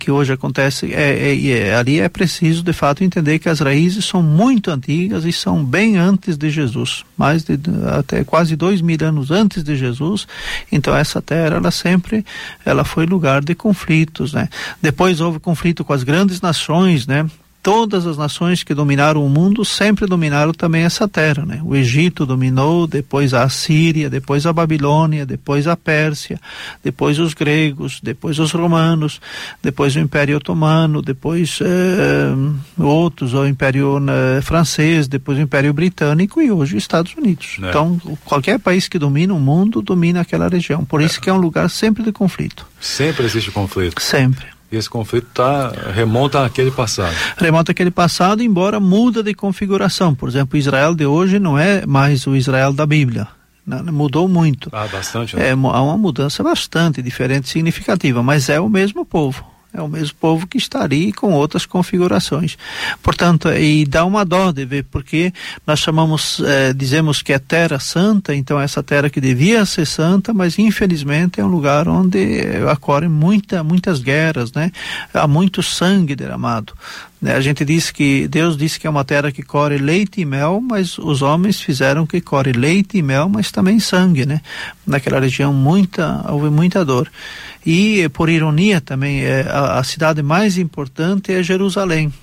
que hoje acontece, ali é preciso de fato entender que as raízes são muito antigas e são bem antes de Jesus, até quase 2000 anos antes de Jesus. Então essa terra, ela foi lugar de conflitos, né? Depois houve conflito com as grandes nações, né? Todas as nações que dominaram o mundo sempre dominaram também essa terra, né? O Egito dominou, depois a Assíria, depois a Babilônia, depois a Pérsia, depois os gregos, depois os romanos, depois o Império Otomano, depois outros, o Império francês, depois o Império Britânico e hoje os Estados Unidos. Então, qualquer país que domina o mundo, domina aquela região. Por isso que é um lugar sempre de conflito. Sempre existe conflito? Sempre. E esse conflito remonta àquele passado. Remonta àquele passado, embora muda de configuração. Por exemplo, o Israel de hoje não é mais o Israel da Bíblia. Mudou muito. Bastante, né? Há uma mudança bastante diferente, significativa, mas é o mesmo povo. É o mesmo povo que está ali com outras configurações. Portanto, e dá uma dó de ver, porque nós dizemos que é terra santa, então essa terra que devia ser santa, mas infelizmente é um lugar onde ocorrem muitas guerras, né? Há muito sangue derramado. A gente Deus disse que é uma terra que corre leite e mel, mas os homens fizeram que corre leite e mel, mas também sangue, né? Naquela região houve muita dor. E, por ironia também, a cidade mais importante é Jerusalém.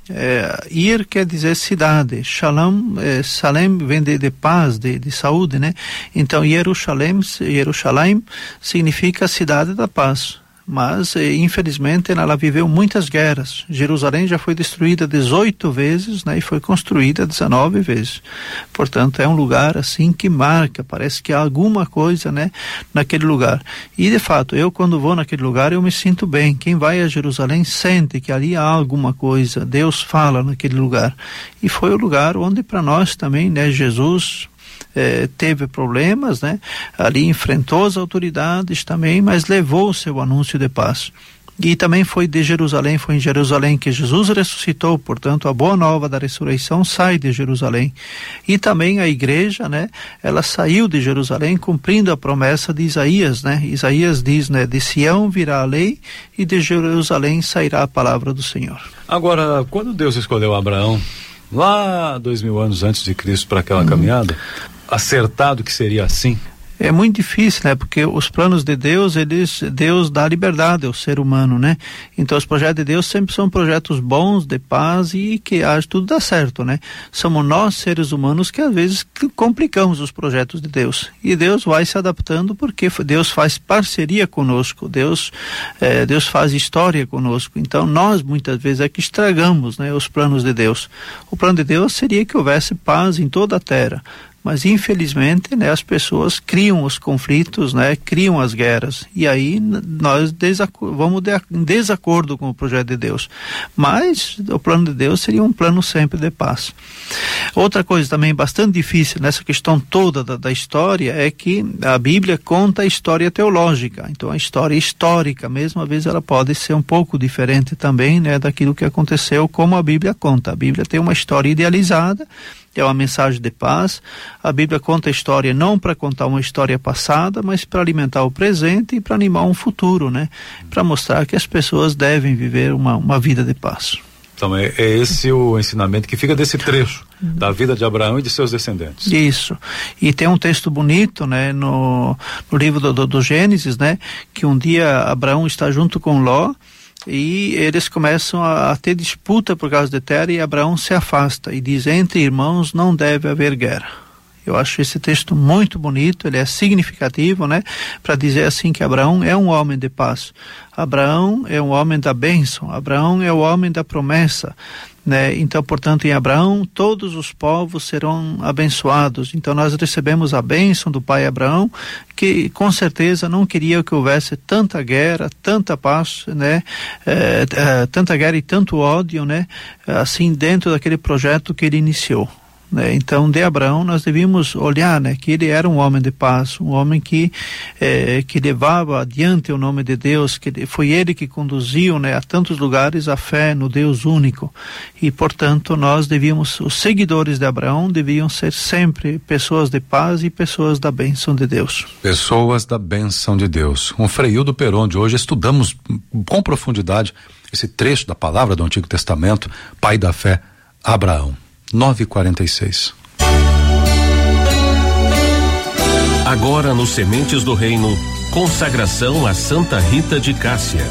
Ir quer dizer cidade, Shalom, Salem vem de paz, de saúde, né? Então, Jerusalém significa cidade da paz. Mas, infelizmente, ela viveu muitas guerras. Jerusalém já foi destruída 18 vezes, né, e foi construída 19 vezes. Portanto, é um lugar assim que marca, parece que há alguma coisa, né, naquele lugar. E, de fato, quando vou naquele lugar, eu me sinto bem. Quem vai a Jerusalém sente que ali há alguma coisa. Deus fala naquele lugar. E foi o lugar onde, para nós também, né, Jesus teve problemas, né? Ali enfrentou as autoridades também, mas levou o seu anúncio de paz. E também foi em Jerusalém que Jesus ressuscitou, portanto a boa nova da ressurreição sai de Jerusalém. E também a igreja, né, ela saiu de Jerusalém cumprindo a promessa de Isaías, né? Isaías diz, né, de Sião virá a lei e de Jerusalém sairá a palavra do Senhor. Agora, quando Deus escolheu Abraão, lá 2000 anos antes de Cristo, para aquela caminhada, acertado que seria assim? É muito difícil, né? Porque os planos de Deus, Deus dá liberdade ao ser humano, né? Então os projetos de Deus sempre são projetos bons, de paz e que tudo dá certo, né? Somos nós, seres humanos, que às vezes complicamos os projetos de Deus. E Deus vai se adaptando porque Deus faz parceria conosco, Deus faz história conosco. Então nós muitas vezes é que estragamos, né, os planos de Deus. O plano de Deus seria que houvesse paz em toda a terra. Mas infelizmente, né, as pessoas criam os conflitos, né, criam as guerras, e aí nós vamos em desacordo com o projeto de Deus. Mas o plano de Deus seria um plano sempre de paz. Outra coisa também bastante difícil nessa questão toda da história é que a Bíblia conta a história teológica. Então a história histórica, mesmo às vezes ela pode ser um pouco diferente também, né, daquilo que aconteceu, como a Bíblia conta. A Bíblia tem uma história idealizada, é uma mensagem de paz. A Bíblia conta a história não para contar uma história passada, mas para alimentar o presente e para animar um futuro, né? Para mostrar que as pessoas devem viver uma vida de paz. Então é esse o ensinamento que fica desse trecho da vida de Abraão e de seus descendentes. Isso. E tem um texto bonito, né, no livro do Gênesis, né, que um dia Abraão está junto com Ló e eles começam a ter disputa por causa de terra e Abraão se afasta e diz: entre irmãos não deve haver guerra. Eu acho esse texto muito bonito, ele é significativo, né, para dizer assim que Abraão é um homem de paz. Abraão é um homem da bênção, Abraão é o homem da promessa, né? Então, portanto, em Abraão todos os povos serão abençoados. Então nós recebemos a bênção do pai Abraão, que com certeza não queria que houvesse tanta guerra, tanta paz, né? Tanta guerra e tanto ódio, né? Assim, dentro daquele projeto que ele iniciou. né? Então, de Abraão nós devíamos olhar, né, que ele era um homem de paz, um homem que levava adiante o nome de Deus, que foi ele que conduziu, né, a tantos lugares a fé no Deus único. E, portanto, nós devíamos, os seguidores de Abraão deviam ser sempre pessoas de paz e pessoas da bênção de Deus. Pessoas da bênção de Deus. Com Frei Hildo Peron de hoje estudamos com profundidade esse trecho da palavra do Antigo Testamento, pai da fé, Abraão. 9h46. Agora no Sementes do Reino, consagração a Santa Rita de Cássia.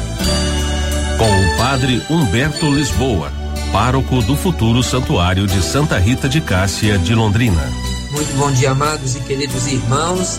Com o padre Humberto Lisboa, pároco do futuro Santuário de Santa Rita de Cássia de Londrina. Muito bom dia, amados e queridos irmãos.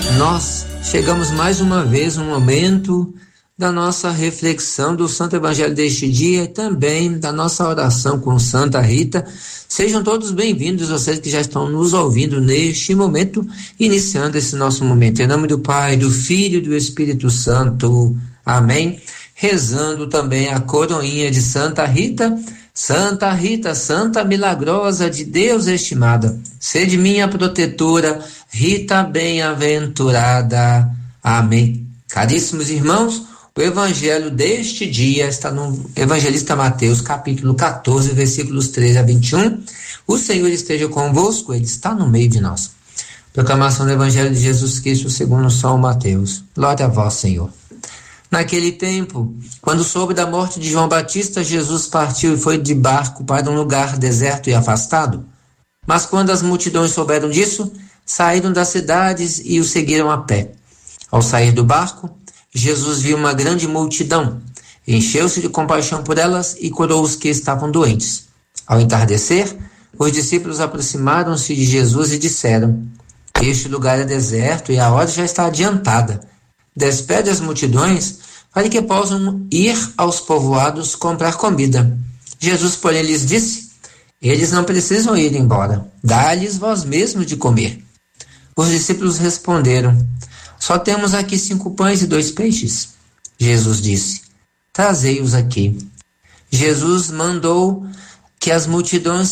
Nós chegamos mais uma vez no momento da nossa reflexão do Santo Evangelho deste dia e também da nossa oração com Santa Rita. Sejam todos bem-vindos, vocês que já estão nos ouvindo neste momento, iniciando esse nosso momento. Em nome do Pai, do Filho e do Espírito Santo. Amém. Rezando também a coroinha de Santa Rita. Santa Rita, Santa Milagrosa de Deus estimada, sede minha protetora, Rita bem-aventurada. Amém. Caríssimos irmãos, o evangelho deste dia está no Evangelista Mateus, capítulo 14, versículos 13 a 21. O Senhor esteja convosco, Ele está no meio de nós. Proclamação do Evangelho de Jesus Cristo segundo São Mateus. Glória a vós, Senhor. Naquele tempo, quando soube da morte de João Batista, Jesus partiu e foi de barco para um lugar deserto e afastado. Mas quando as multidões souberam disso, saíram das cidades e o seguiram a pé. Ao sair do barco, Jesus viu uma grande multidão, encheu-se de compaixão por elas e curou os que estavam doentes. Ao entardecer, os discípulos aproximaram-se de Jesus e disseram: este lugar é deserto e a hora já está adiantada. Despede as multidões para que possam ir aos povoados comprar comida. Jesus, porém, lhes disse: eles não precisam ir embora, dá-lhes vós mesmos de comer. Os discípulos responderam: só temos aqui 5 pães e 2 peixes. Jesus disse: trazei-os aqui. Jesus mandou que as multidões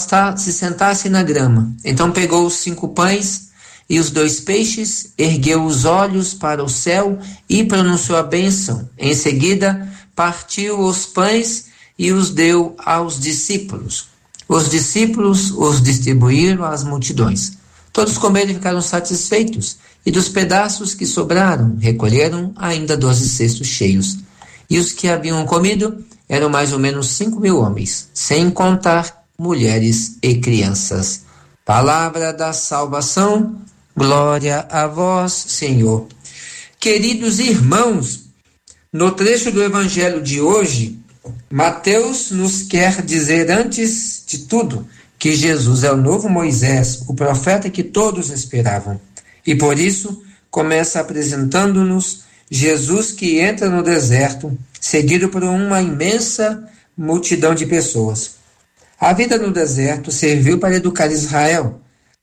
se sentassem na grama. Então pegou os 5 pães e os 2 peixes, ergueu os olhos para o céu e pronunciou a bênção. Em seguida, partiu os pães e os deu aos discípulos. Os discípulos os distribuíram às multidões. Todos comeram e ficaram satisfeitos, e dos pedaços que sobraram, recolheram ainda 12 cestos cheios. E os que haviam comido eram mais ou menos 5.000 homens, sem contar mulheres e crianças. Palavra da salvação. Glória a vós, Senhor. Queridos irmãos, no trecho do Evangelho de hoje, Mateus nos quer dizer, antes de tudo, que Jesus é o novo Moisés, o profeta que todos esperavam. E por isso, começa apresentando-nos Jesus que entra no deserto, seguido por uma imensa multidão de pessoas. A vida no deserto serviu para educar Israel.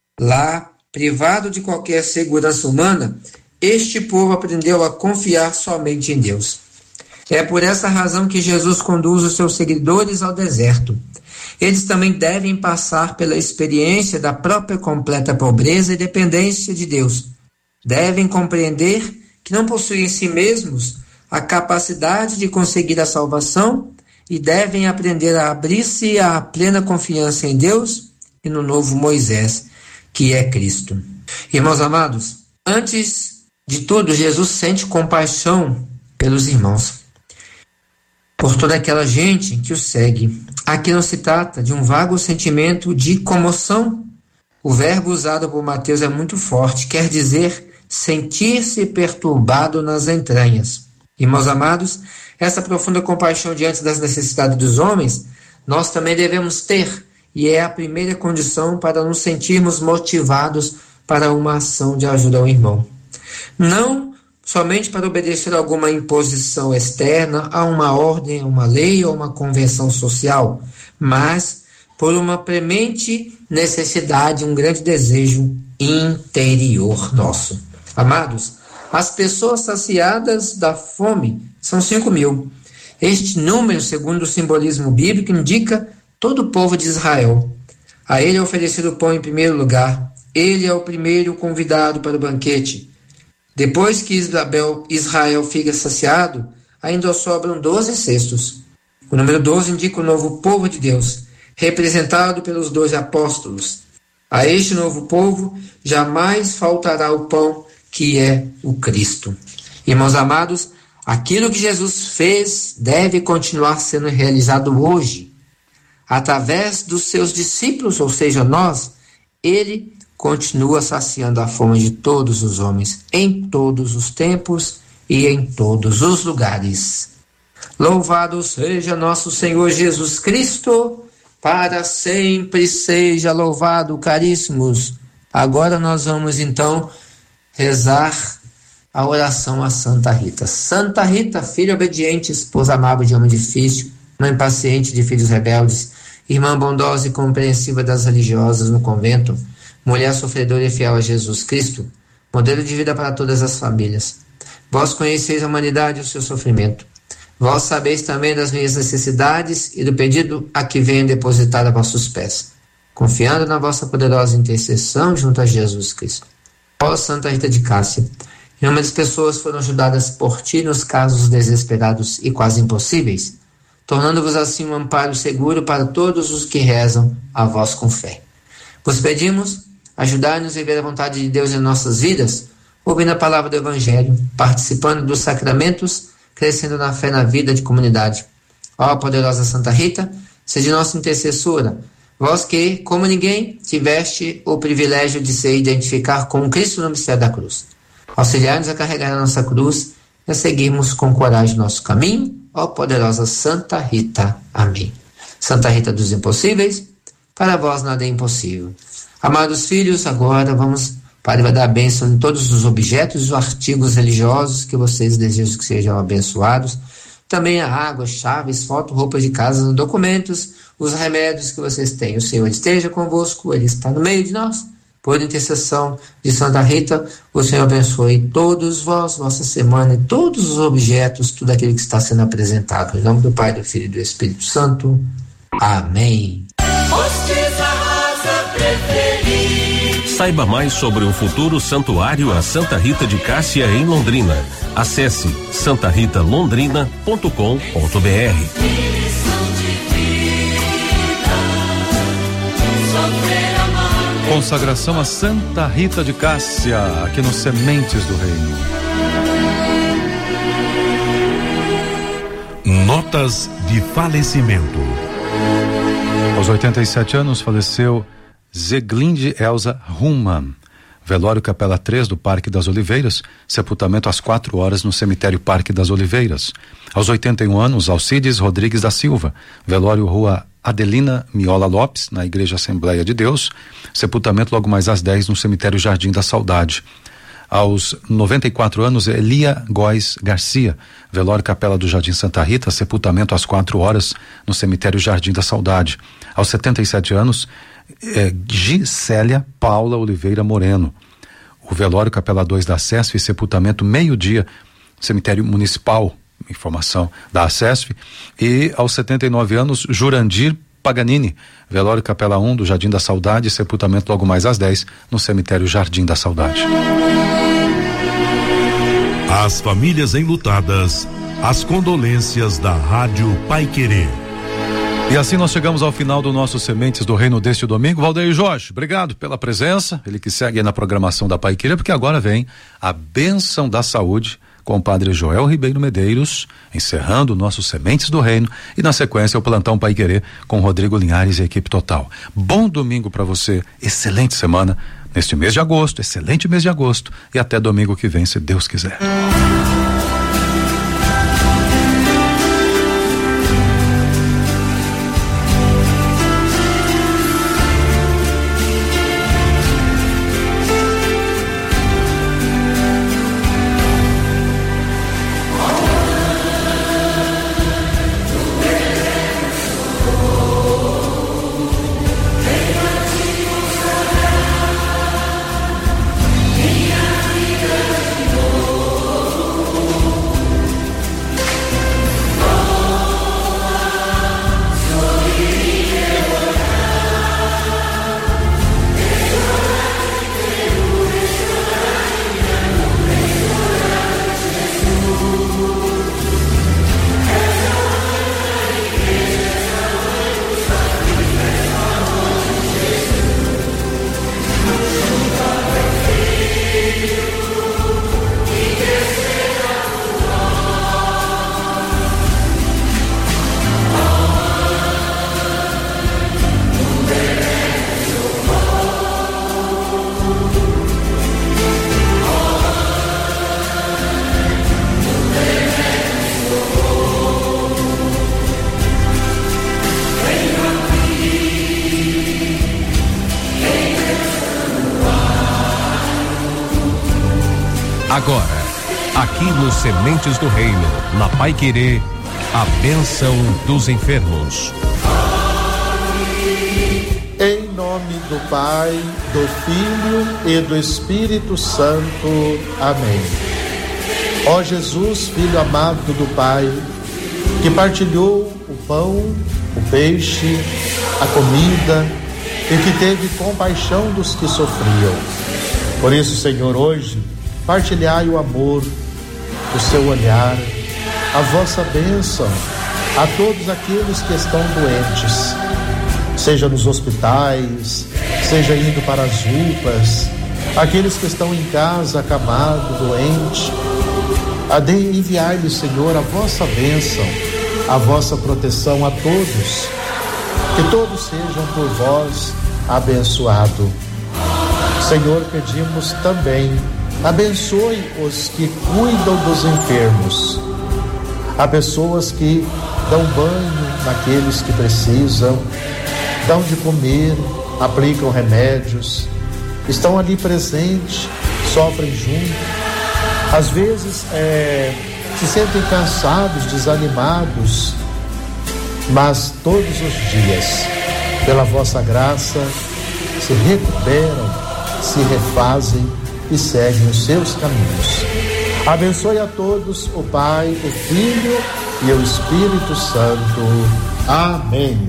Lá, privado de qualquer segurança humana, este povo aprendeu a confiar somente em Deus. É por essa razão que Jesus conduz os seus seguidores ao deserto. Eles também devem passar pela experiência da própria completa pobreza e dependência de Deus. Devem compreender que não possuem em si mesmos a capacidade de conseguir a salvação e devem aprender a abrir-se à plena confiança em Deus e no novo Moisés, que é Cristo. Irmãos amados, antes de tudo, Jesus sente compaixão pelos irmãos, por toda aquela gente que o segue. Aqui não se trata de um vago sentimento de comoção. O verbo usado por Mateus é muito forte, quer dizer sentir-se perturbado nas entranhas. Irmãos amados, essa profunda compaixão diante das necessidades dos homens, nós também devemos ter, e é a primeira condição para nos sentirmos motivados para uma ação de ajuda ao irmão. Não somente para obedecer a alguma imposição externa, a uma ordem, a uma lei ou uma convenção social, mas por uma premente necessidade, um grande desejo interior nosso. Amados, as pessoas saciadas da fome são 5.000. Este número, segundo o simbolismo bíblico, indica todo o povo de Israel. A ele é oferecido o pão em primeiro lugar. Ele é o primeiro convidado para o banquete. Depois que Israel fica saciado, ainda sobram 12 cestos. O número 12 indica o novo povo de Deus, representado pelos 12 apóstolos. A este novo povo jamais faltará o pão, que é o Cristo. Irmãos amados, aquilo que Jesus fez deve continuar sendo realizado hoje. Através dos seus discípulos, ou seja, nós, ele continua saciando a fome de todos os homens, em todos os tempos e em todos os lugares. Louvado seja nosso Senhor Jesus Cristo, para sempre seja louvado, caríssimos. Agora nós vamos então rezar a oração a Santa Rita. Santa Rita, filha obediente, esposa amável de homem difícil, mãe paciente de filhos rebeldes, irmã bondosa e compreensiva das religiosas no convento, mulher sofredora e fiel a Jesus Cristo, modelo de vida para todas as famílias. Vós conheceis a humanidade e o seu sofrimento. Vós sabeis também das minhas necessidades e do pedido a que venho depositar a vossos pés, confiando na vossa poderosa intercessão junto a Jesus Cristo. Ó Santa Rita de Cássia, inúmeras pessoas foram ajudadas por ti nos casos desesperados e quase impossíveis, tornando-vos assim um amparo seguro para todos os que rezam a vós com fé. Vos pedimos, ajudai-nos a viver a vontade de Deus em nossas vidas, ouvindo a palavra do Evangelho, participando dos sacramentos, crescendo na fé na vida de comunidade. Ó poderosa Santa Rita, seja nossa intercessora, vós que, como ninguém, tiveste o privilégio de se identificar com Cristo no mistério da cruz. Auxiliai-nos a carregar a nossa cruz e a seguirmos com coragem nosso caminho, ó poderosa Santa Rita. Amém. Santa Rita dos impossíveis, para vós nada é impossível. Amados filhos, agora vamos para dar a bênção em todos os objetos e os artigos religiosos que vocês desejam que sejam abençoados. Também a água, chaves, foto, roupas de casa, documentos, os remédios que vocês têm. O Senhor esteja convosco, Ele está no meio de nós. Por intercessão de Santa Rita, o Senhor abençoe todos vós, vossa semana e todos os objetos, tudo aquilo que está sendo apresentado. Em nome do Pai, do Filho e do Espírito Santo. Amém. Saiba mais sobre o futuro santuário a Santa Rita de Cássia em Londrina. Acesse santaritalondrina.com.br. Consagração a Santa Rita de Cássia, aqui no Sementes do Reino. Notas de falecimento. Aos 87 anos faleceu Zeglinde Elza Rumman. Velório Capela 3 do Parque das Oliveiras, sepultamento às 4 horas no cemitério Parque das Oliveiras. Aos 81 anos, Alcides Rodrigues da Silva. Velório Rua Adelina Miola Lopes, na Igreja Assembleia de Deus, sepultamento logo mais às 10 no cemitério Jardim da Saudade. Aos 94 anos, Elia Góes Garcia. Velório Capela do Jardim Santa Rita, sepultamento às 4 horas no cemitério Jardim da Saudade. Aos 77 anos, Gisélia Paula Oliveira Moreno. O velório Capela 2 da SESF, sepultamento meio-dia, cemitério municipal, informação da SESF. E aos 79 anos, Jurandir Paganini. Velório Capela 1 do Jardim da Saudade, sepultamento logo mais às 10 no cemitério Jardim da Saudade. As famílias enlutadas, as condolências da Rádio Paiquerê. E assim nós chegamos ao final do nosso Sementes do Reino deste domingo. Valdeir Jorge, obrigado pela presença, ele que segue aí na programação da Paiquerê, porque agora vem a bênção da saúde com o Padre Joel Ribeiro Medeiros, encerrando o nosso Sementes do Reino, e na sequência o Plantão Paiquerê com Rodrigo Linhares e a equipe total. Bom domingo para você, excelente semana neste mês de agosto, excelente mês de agosto, e até domingo que vem, se Deus quiser. Agora, aqui no Sementes do Reino, na Paiquerê, a bênção dos enfermos. Em nome do Pai, do Filho e do Espírito Santo. Amém. Ó Jesus, Filho amado do Pai, que partilhou o pão, o peixe, a comida e que teve compaixão dos que sofriam. Por isso, Senhor, hoje, partilhai o amor, o seu olhar, a vossa bênção a todos aqueles que estão doentes, seja nos hospitais, seja indo para as UPAs, aqueles que estão em casa, acamado, doente. Enviai-lhes, Senhor, a vossa bênção, a vossa proteção a todos, que todos sejam por vós abençoados. Senhor, pedimos também, abençoe os que cuidam dos enfermos. Há pessoas que dão banho naqueles que precisam, dão de comer, aplicam remédios, estão ali presentes, sofrem junto. Às vezes se sentem cansados, desanimados, mas todos os dias, pela vossa graça, se recuperam, se refazem e seguem os seus caminhos. Abençoe a todos o Pai, o Filho e o Espírito Santo. Amém.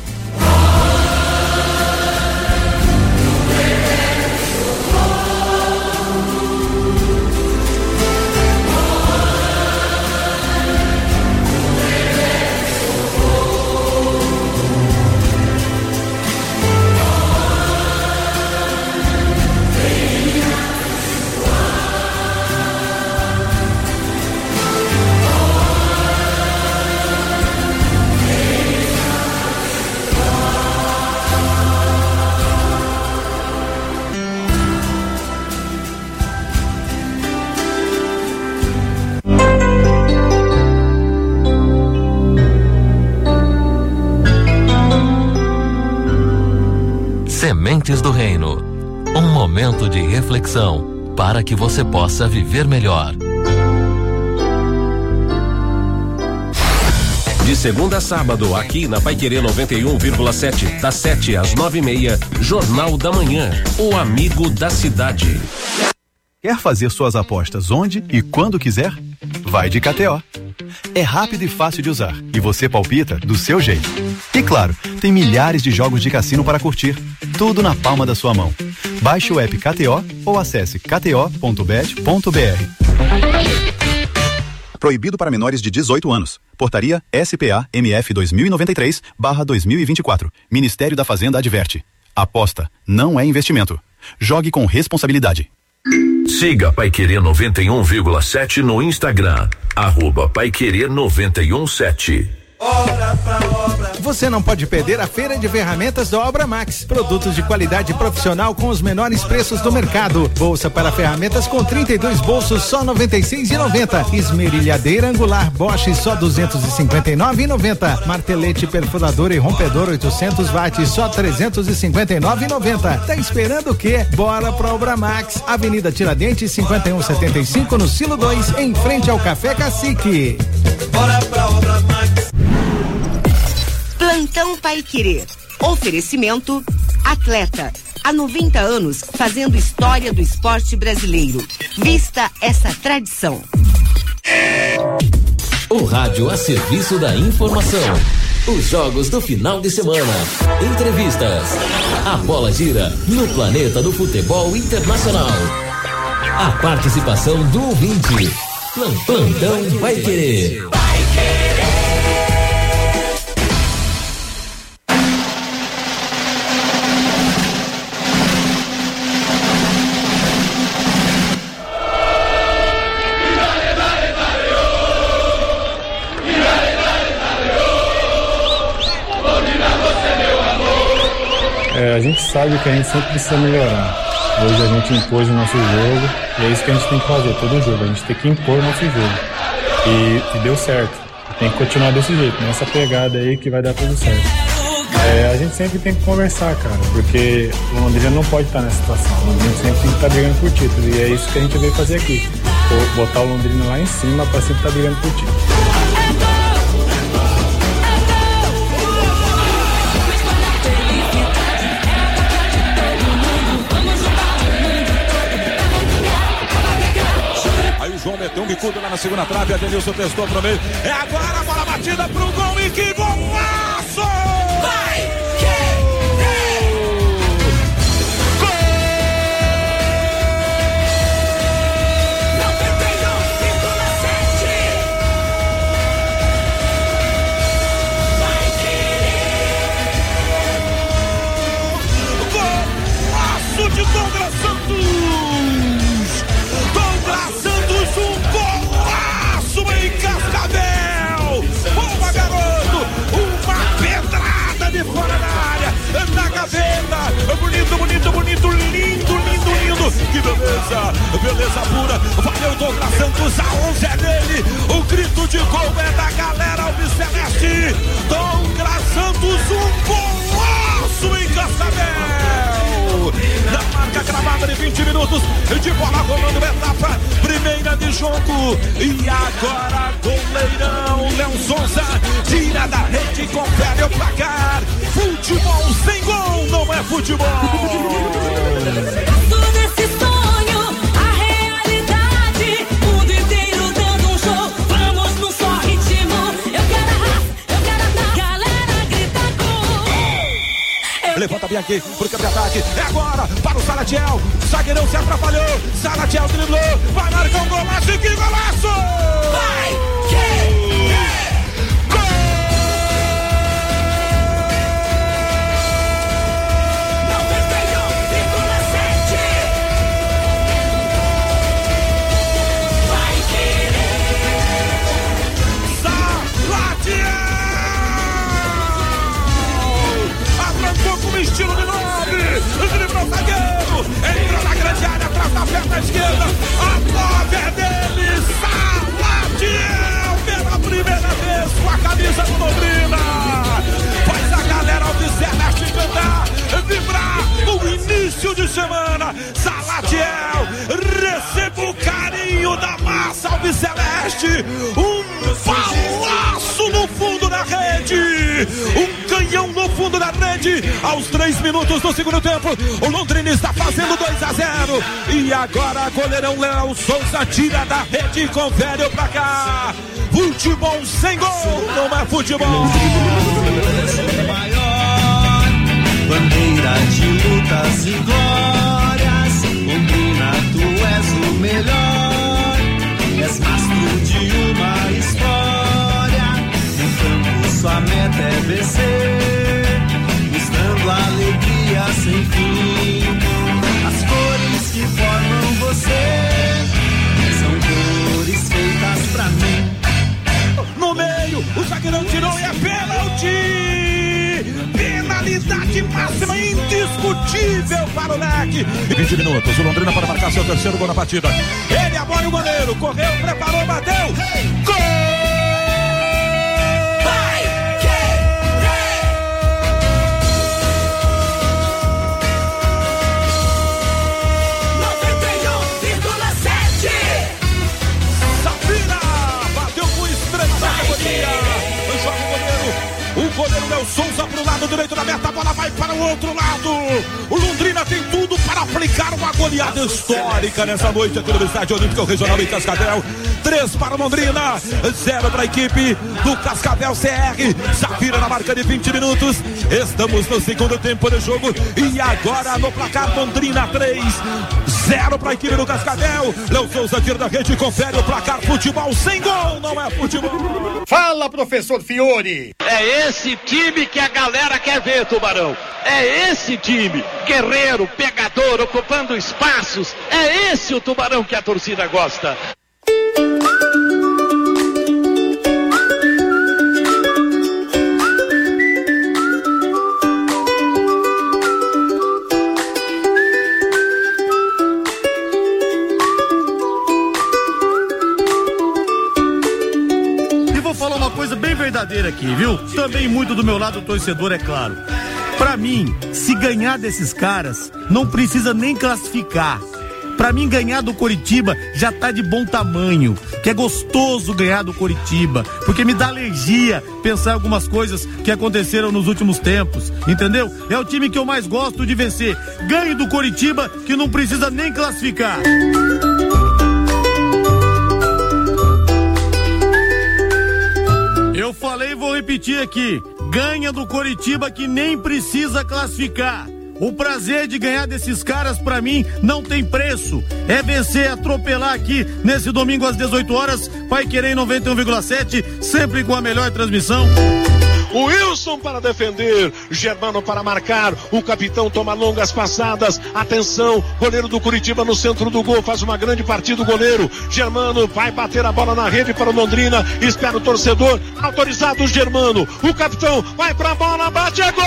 Sementes do Reino, um momento de reflexão para que você possa viver melhor. De segunda a sábado, aqui na Paiquerê 91,7, das 7 às 9:30, Jornal da Manhã, o amigo da cidade. Quer fazer suas apostas onde e quando quiser? Vai de KTO. É rápido e fácil de usar e você palpita do seu jeito. E claro, tem milhares de jogos de cassino para curtir, tudo na palma da sua mão. Baixe o app KTO ou acesse kto.bet.br. Proibido para menores de 18 anos. Portaria SPA-MF 2093/2024. Ministério da Fazenda adverte. Aposta não é investimento. Jogue com responsabilidade. Siga Paiquerê 91,7 no Instagram. @Paiquerê 917. Você não pode perder a Feira de Ferramentas da Obra Max. Produtos de qualidade profissional com os menores preços do mercado. Bolsa para ferramentas com 32 bolsos só R$ 96,90. Esmerilhadeira angular Bosch só R$ 259,90. Martelete perfurador e rompedor 800 watts só R$ 359,90. Tá esperando o quê? Bora pra Obra Max. Avenida Tiradentes 5175 no Silo 2, em frente ao Café Cacique. Bora pra Obra Max. Plantão Paiquerê. Oferecimento Atleta. Há 90 anos fazendo história do esporte brasileiro. Vista essa tradição. O rádio a serviço da informação. Os jogos do final de semana. Entrevistas. A bola gira no planeta do futebol internacional. A participação do ouvinte. Plantão Paiquerê. A gente sabe que a gente sempre precisa melhorar. Hoje a gente impôs o nosso jogo e é isso que a gente tem que fazer todo jogo. A gente tem que impor o nosso jogo. E deu certo. Tem que continuar desse jeito, nessa pegada aí que vai dar tudo certo. A gente sempre tem que conversar, cara, porque o Londrina não pode estar nessa situação. A gente sempre tem que estar brigando por título e é isso que a gente veio fazer aqui. botar o Londrina lá em cima para sempre estar brigando por título. Aí o João meteu um bicudo lá na segunda trave, a Denilson testou pro meio. É agora a bola batida pro gol e que golaço! Vai! De Douglas Santos! Douglas Santos, um golaço em Cascavel! Boa, garoto! Uma pedrada de fora da área, na gaveta! Bonito, bonito, bonito, lindo, lindo, lindo! Que beleza! Beleza pura! Valeu, Douglas Santos, a 11 é dele! O grito de gol é da galera albiceleste! Douglas Santos, um golaço em Cascavel! Na marca gravada de 20 minutos de bola rolando, etapa primeira de jogo. E agora goleirão Léo Souza tira da rede e confere o placar. Futebol sem gol não é futebol. Nesse sonho, a realidade, o mundo inteiro dando um show. Vamos num só ritmo. Eu quero a galera grita gol. Levanta bem aqui pro contra-ataque. É agora para o Salatiel. Zagueirão se atrapalhou. Salatiel driblou. Vai marcar um golaço. E que golaço! Vai! Gol! 91,7. Vai querer. Salatiel! Arrancou com estilo de 9. Driblou o zagueiro. Entrou na grande área atrás da perna esquerda. A 9 é dele. Salatiel pela primeira vez com a camisa do Londrina. Faz a galera albiceleste cantar, vibrar no início de semana. Salatiel recebe o carinho da massa albiceleste. Um balaço no fundo da rede. Um canhão no fundo da rede. Aos 3 minutos do segundo tempo, o Londrina está fazendo 2-0. E agora goleirão Léo Souza tira da rede e confere o placar. Futebol sem gol não é futebol. Bandeira de lutas e glórias, Londrina, tu és o melhor. És mastro de uma história. No campo sua meta é vencer, nos dando alegria sem fim. As cores que formam você são cores feitas pra mim. No meio, o zagueirão tirou e é pênalti! Penalidade máxima indiscutível para o leque. E 20 minutos, o Londrina para marcar seu terceiro gol na partida. Ele apoia o goleiro, correu, preparou, bateu. Gol! O goleiro Léo Souza para o lado direito da meta, a bola vai para o outro lado. O Londrina tem tudo para aplicar uma goleada histórica nessa noite aqui no Estádio Olímpico Regional em Cascavel. 3 para o Londrina, 0 para a equipe do Cascavel CR. Zafira na marca de 20 minutos. Estamos no segundo tempo de jogo e agora no placar Londrina 3, 0 para a equipe do Cascavel. Léo Souza tira da rede e confere o placar. Futebol sem gol não é futebol. Fala, professor Fiore. É esse time que a galera quer ver, Tubarão. É esse time, guerreiro, pegador, ocupando espaços. É esse o Tubarão que a torcida gosta. Falar uma coisa bem verdadeira aqui, viu? Também muito do meu lado torcedor, é claro. Pra mim, se ganhar desses caras, não precisa nem classificar. Pra mim, ganhar do Coritiba já tá de bom tamanho, que é gostoso ganhar do Coritiba, porque me dá alergia pensar em algumas coisas que aconteceram nos últimos tempos, entendeu? É o time que eu mais gosto de vencer. Ganho do Coritiba, que não precisa nem classificar. Eu falei e vou repetir aqui. Ganha do Coritiba, que nem precisa classificar. O prazer de ganhar desses caras, pra mim, não tem preço. É vencer, atropelar aqui nesse domingo às 18 horas. Paiquerê 91,7, sempre com a melhor transmissão. O Wilson para defender, Germano para marcar, o capitão toma longas passadas, atenção, goleiro do Coritiba no centro do gol, faz uma grande partida o goleiro, Germano vai bater a bola na rede para o Londrina, espera o torcedor, autorizado o Germano, o capitão vai pra bola, bate, é gol!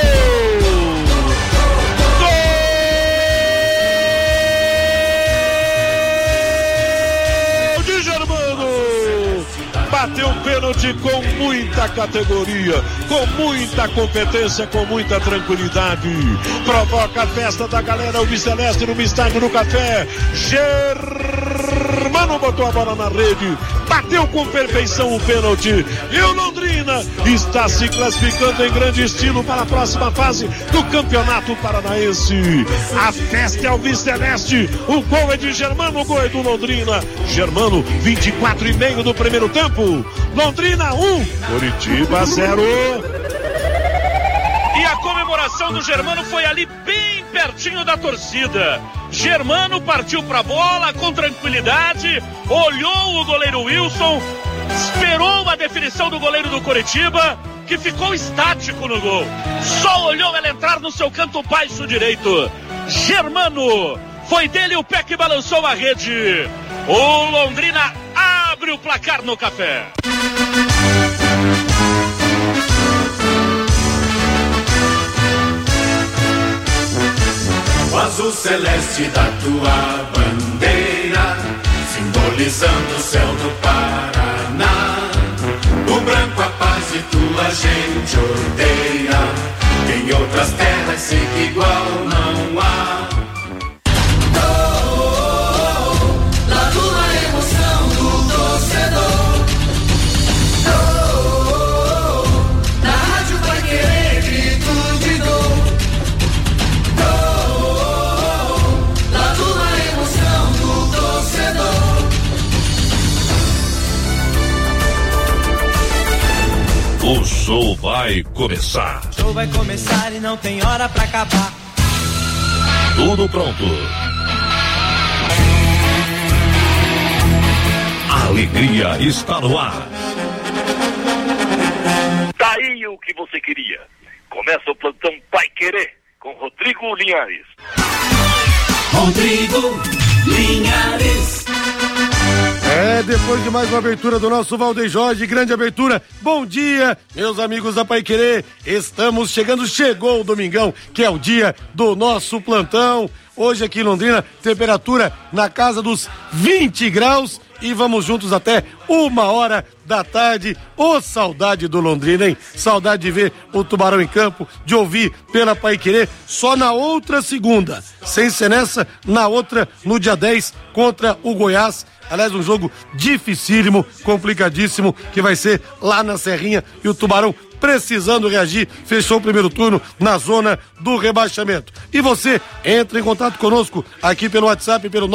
Bateu o pênalti com muita categoria, com muita competência, com muita tranquilidade. Provoca a festa da galera, o Celeste no estádio do Café. Germano botou a bola na rede, bateu com perfeição o pênalti. E o Londrina está se classificando em grande estilo para a próxima fase do Campeonato Paranaense. A festa é o Celeste, o gol é de Germano, o gol é do Londrina. Germano, 24,5 do primeiro tempo. Londrina 1, Coritiba 0. E a comemoração do Germano foi ali bem pertinho da torcida. Germano partiu pra bola com tranquilidade, olhou o goleiro Wilson, esperou a definição do goleiro do Coritiba, que ficou estático no gol. Só olhou ela entrar no seu canto baixo direito. Germano, foi dele o pé que balançou a rede. O Londrina abre o placar no Café. O azul celeste da tua bandeira, simbolizando o céu do Paraná. O branco a paz e tua gente odeia, em outras terras sei que igual não há. O show vai começar. O show vai começar e não tem hora pra acabar. Tudo pronto. A alegria está no ar. Tá aí o que você queria. Começa o plantão Paiquerê com Rodrigo Linhares. Rodrigo Linhares. Depois de mais uma abertura do nosso Valdeir Jorge, grande abertura. Bom dia, meus amigos da Paiquerê. Estamos chegando, chegou o domingão, que é o dia do nosso plantão. Hoje aqui em Londrina, temperatura na casa dos 20 graus e vamos juntos até 1h da tarde. Saudade do Londrina, hein? Saudade de ver o Tubarão em campo, de ouvir pela Paiquerê só na outra segunda. Sem ser nessa, na outra, no dia 10, contra o Goiás. Aliás, um jogo dificílimo, complicadíssimo, que vai ser lá na Serrinha e o Tubarão precisando reagir, fechou o primeiro turno na zona do rebaixamento. E você entra em contato conosco aqui pelo WhatsApp, pelo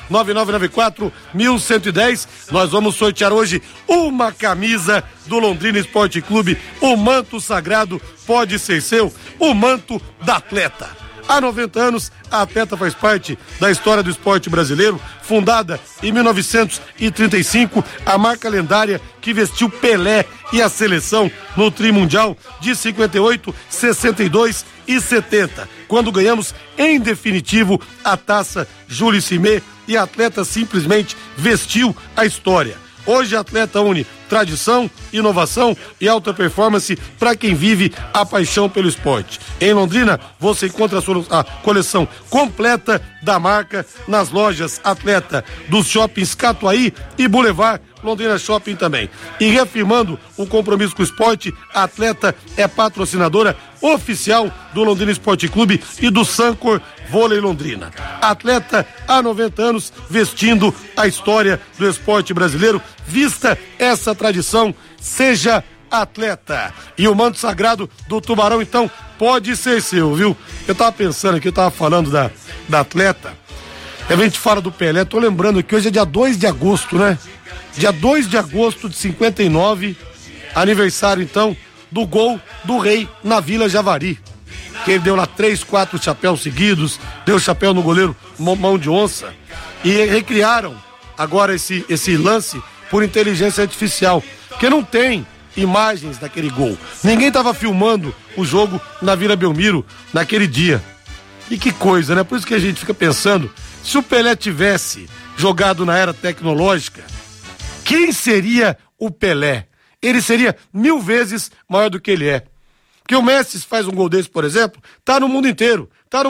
99994-1110. Nós vamos sortear hoje uma camisa do Londrina Esporte Clube, o manto sagrado pode ser seu, o manto da atleta. Há 90 anos, a Atleta faz parte da história do esporte brasileiro. Fundada em 1935, a marca lendária que vestiu Pelé e a seleção no Trimundial de 58, 62 e 70, quando ganhamos em definitivo a taça Júlio Cimé e a Atleta simplesmente vestiu a história. Hoje a Atleta une tradição, inovação e alta performance para quem vive a paixão pelo esporte. Em Londrina, você encontra a coleção completa da marca nas lojas Atleta dos shoppings Catuaí e Boulevard, Londrina Shopping também. E reafirmando o compromisso com o esporte, a Atleta é patrocinadora oficial do Londrina Esporte Clube e do Sancor Vôlei Londrina. Atleta há 90 anos, vestindo a história do esporte brasileiro. Vista essa tradição, seja atleta. E o manto sagrado do Tubarão, então, pode ser seu, viu? Eu tava pensando aqui, eu tava falando da Atleta. A gente fala do Pelé, tô lembrando que hoje é dia 2 de agosto, né? Dia 2 de agosto de 59, aniversário, então, do gol do Rei na Vila Javari. Que ele deu lá 3, 4 chapéus seguidos, deu chapéu no goleiro mão de onça. E recriaram agora esse lance por inteligência artificial, porque não tem imagens daquele gol. Ninguém estava filmando o jogo na Vila Belmiro naquele dia. E que coisa, né? Por isso que a gente fica pensando, se o Pelé tivesse jogado na era tecnológica, quem seria o Pelé? Ele seria 1000 vezes maior do que ele é. Porque o Messi faz um gol desse, por exemplo, tá no mundo inteiro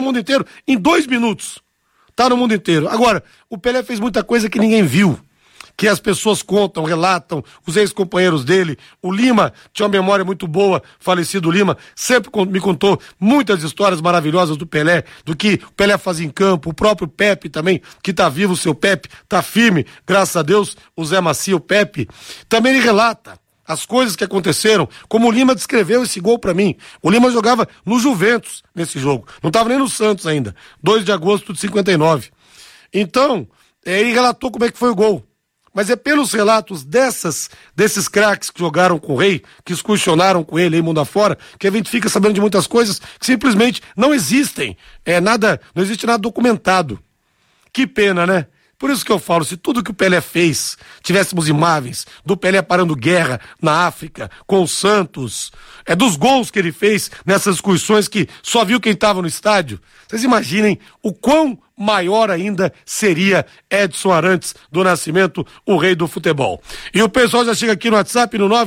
em 2 minutos. Tá no mundo inteiro. Agora, o Pelé fez muita coisa que ninguém viu, que as pessoas contam, relatam, os ex-companheiros dele. O Lima tinha uma memória muito boa, falecido Lima, sempre me contou muitas histórias maravilhosas do Pelé, do que o Pelé fazia em campo, o próprio Pepe também, que tá vivo, o seu Pepe, tá firme, graças a Deus, o Zé Macia, o Pepe. Também ele relata as coisas que aconteceram, como o Lima descreveu esse gol pra mim. O Lima jogava no Juventus nesse jogo, não tava nem no Santos ainda, 2 de agosto de 59. Então, ele relatou como é que foi o gol. Mas é pelos relatos desses craques que jogaram com o Rei, que excursionaram com ele aí mundo afora, que a gente fica sabendo de muitas coisas que simplesmente não existem. Não existe nada documentado. Que pena, né? Por isso que eu falo, se tudo que o Pelé fez, tivéssemos imagens do Pelé parando guerra na África, com o Santos, dos gols que ele fez nessas excursões que só viu quem estava no estádio, vocês imaginem o quão maior ainda seria Edson Arantes do Nascimento, o rei do futebol. E o pessoal já chega aqui no WhatsApp no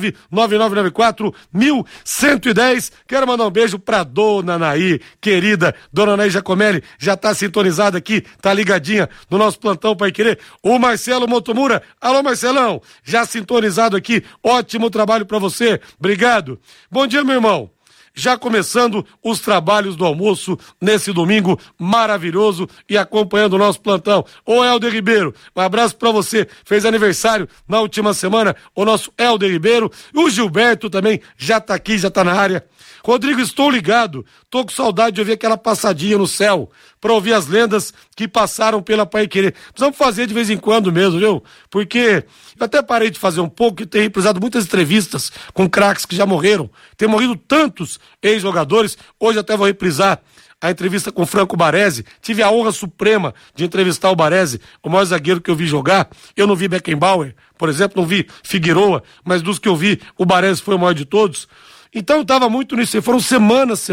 99994-1110. Quero mandar um beijo pra Dona Naí, querida. Dona Naí Giacomelli já tá sintonizada aqui, tá ligadinha no nosso plantão Pai Querer. O Marcelo Motomura, alô Marcelão, já sintonizado aqui, ótimo trabalho pra você, obrigado. Bom dia, meu irmão. Já começando os trabalhos do almoço nesse domingo maravilhoso e acompanhando o nosso plantão. Ô Helder Ribeiro, um abraço pra você, fez aniversário na última semana, o nosso Helder Ribeiro. O Gilberto também já tá aqui, já tá na área. Rodrigo, estou ligado, tô com saudade de ouvir aquela passadinha no céu, pra ouvir as lendas que passaram pela Pai Querer. Precisamos fazer de vez em quando mesmo, viu? Porque eu até parei de fazer um pouco e tenho reprisado muitas entrevistas com craques que já morreram. Tem morrido tantos ex-jogadores, hoje até vou reprisar a entrevista com Franco Baresi. Tive a honra suprema de entrevistar o Baresi, o maior zagueiro que eu vi jogar. Eu não vi Beckenbauer, por exemplo, não vi Figueroa, mas dos que eu vi, o Baresi foi o maior de todos. Então eu estava muito nisso, foram semanas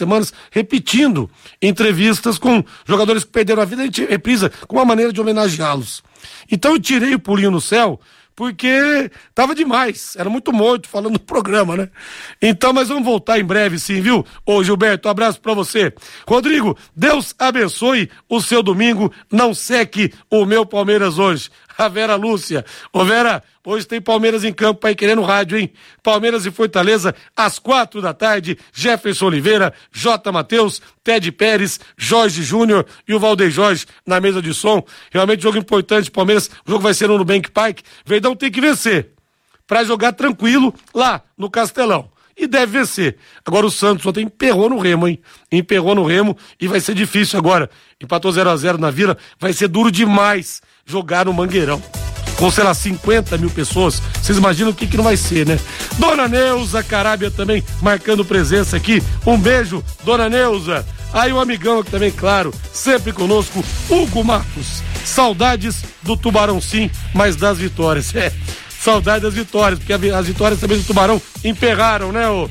repetindo entrevistas com jogadores que perderam a vida, a gente reprisa com uma maneira de homenageá-los. Então eu tirei o pulinho no céu, porque tava demais, era muito morto falando no programa, né? Então, mas vamos voltar em breve sim, viu? Ô Gilberto, um abraço pra você. Rodrigo, Deus abençoe o seu domingo, não seque o meu Palmeiras hoje. A Vera Lúcia. Ô Vera, hoje tem Palmeiras em campo, Pai Querer no rádio, hein? Palmeiras e Fortaleza, às 4 da tarde, Jefferson Oliveira, J. Matheus, Ted Pérez, Jorge Júnior e o Valdeir Jorge na mesa de som. Realmente jogo importante, Palmeiras, o jogo vai ser no Nubank Park. Verdão tem que vencer, pra jogar tranquilo lá no Castelão. E deve vencer. Agora o Santos ontem emperrou no Remo, hein? Emperrou no Remo e vai ser difícil agora. Empatou 0-0 na Vila, vai ser duro demais jogar no Mangueirão. Com, sei lá, 50 mil pessoas. Vocês imaginam o que não vai ser, né? Dona Neuza Carábia também marcando presença aqui. Um beijo, Dona Neuza. Aí o amigão aqui também, claro, sempre conosco, Hugo Matos. Saudades do Tubarão sim, mas das vitórias. Saudade das vitórias, porque as vitórias também do Tubarão emperraram, né, ô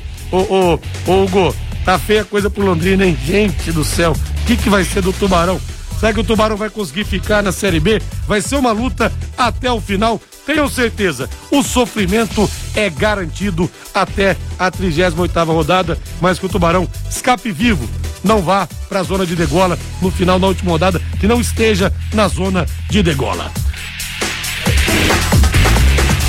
Hugo? Tá feia a coisa pro Londrina, hein? Gente do céu, o que vai ser do Tubarão? Será que o Tubarão vai conseguir ficar na Série B? Vai ser uma luta até o final, tenham certeza. O sofrimento é garantido até a 38ª rodada, mas que o Tubarão escape vivo, não vá pra zona de degola no final da última rodada, que não esteja na zona de degola.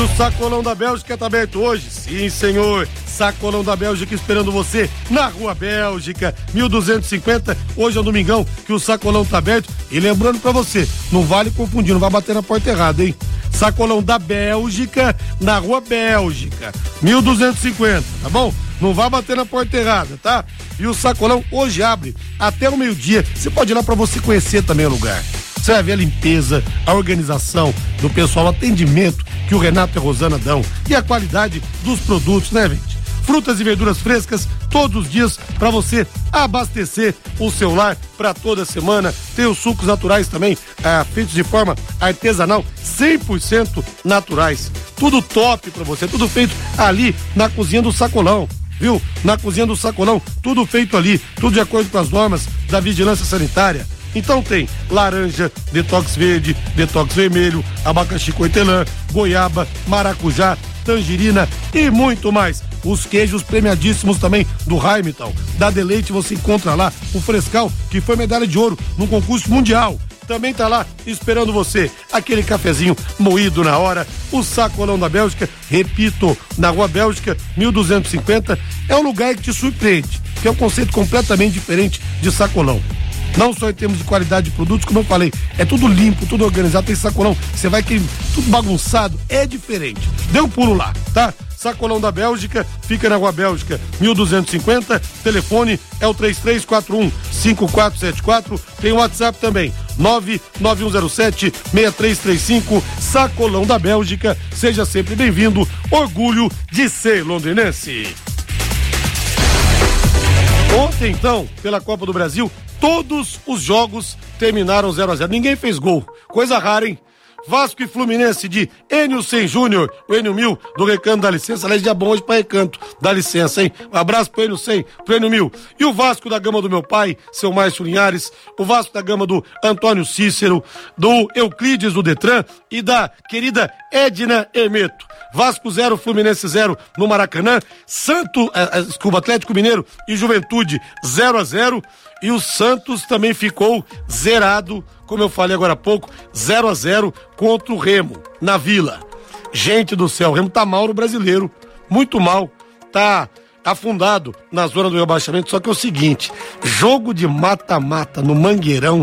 Sacolão da Bélgica tá aberto hoje? Sim, senhor. Sacolão da Bélgica esperando você na Rua Bélgica, 1250. Hoje é um domingão que o Sacolão tá aberto. E lembrando pra você, não vale confundir, não vai bater na porta errada, hein? Sacolão da Bélgica, na Rua Bélgica, 1250, tá bom? Não vai bater na porta errada, tá? E o Sacolão hoje abre até o meio-dia. Você pode ir lá pra você conhecer também o lugar. Você vai ver a limpeza, a organização do pessoal, o atendimento que o Renato e a Rosana dão e a qualidade dos produtos, né, gente? Frutas e verduras frescas todos os dias para você abastecer o seu lar para toda semana. Tem os sucos naturais também, feitos de forma artesanal, 100% naturais. Tudo top para você, tudo feito ali na cozinha do Sacolão. Viu? Na cozinha do Sacolão, tudo feito ali, tudo de acordo com as normas da vigilância sanitária. Então tem laranja, detox verde, detox vermelho, abacaxi com hortelã, goiaba, maracujá, tangerina e muito mais. Os queijos premiadíssimos também do Heimitão. Da Deleite você encontra lá o Frescal, que foi medalha de ouro no concurso mundial. Também tá lá esperando você, aquele cafezinho moído na hora. O Sacolão da Bélgica, repito, na Rua Bélgica, 1250, é um lugar que te surpreende, que é um conceito completamente diferente de sacolão. Não só em termos de qualidade de produtos, como eu falei, é tudo limpo, tudo organizado, tem sacolão, você vai que tudo bagunçado, é diferente. Dê um pulo lá, tá? Sacolão da Bélgica, fica na Rua Bélgica, 1250, telefone é o 3341-5474, tem o WhatsApp também, 99107-6335, Sacolão da Bélgica, seja sempre bem-vindo, orgulho de ser londrinense. Ontem, então, pela Copa do Brasil, todos os jogos terminaram 0-0. Ninguém fez gol. Coisa rara, hein? Vasco e Fluminense de Enio Sen Júnior, o Enio Mil do Recanto dá licença, aliás, dia bom hoje pra Recanto, dá licença, hein? Um abraço pro Enio Sen, pro Enio Mil. E o Vasco da Gama do meu pai, seu Márcio Linhares, o Vasco da Gama do Antônio Cícero, do Euclides do Detran e da querida Edna Hermeto. Vasco 0, Fluminense 0 no Maracanã, Atlético Mineiro e Juventude 0-0, e o Santos também ficou zerado, como eu falei agora há pouco, 0-0 contra o Remo, na Vila. Gente do céu, o Remo tá mal no Brasileiro, muito mal, tá afundado na zona do rebaixamento, só que é o seguinte, jogo de mata-mata no Mangueirão,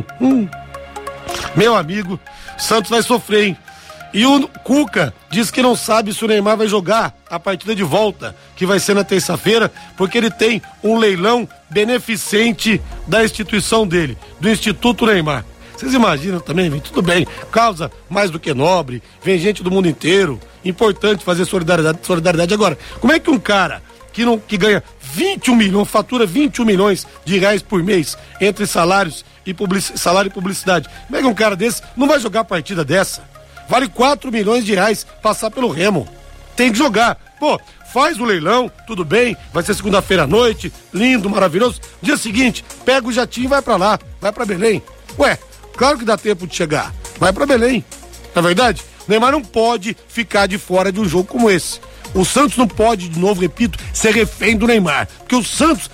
meu amigo, Santos vai sofrer, hein? E o Cuca diz que não sabe se o Neymar vai jogar a partida de volta, que vai ser na terça-feira, porque ele tem um leilão beneficente da instituição dele, do Instituto Neymar. Vocês imaginam também, vem tudo bem, causa mais do que nobre, vem gente do mundo inteiro, importante fazer solidariedade. Agora, como é que um cara que ganha 21 milhões, fatura 21 milhões de reais por mês entre salário e publicidade, como é que um cara desse não vai jogar a partida dessa? Vale 4 milhões de reais passar pelo Remo. Tem que jogar. Pô, faz o leilão, tudo bem, vai ser segunda-feira à noite, lindo, maravilhoso. Dia seguinte, pega o jatinho e vai pra lá, vai pra Belém. Ué, claro que dá tempo de chegar. Vai pra Belém. Não é verdade? O Neymar não pode ficar de fora de um jogo como esse. O Santos não pode, de novo, repito, ser refém do Neymar. Porque o Santos,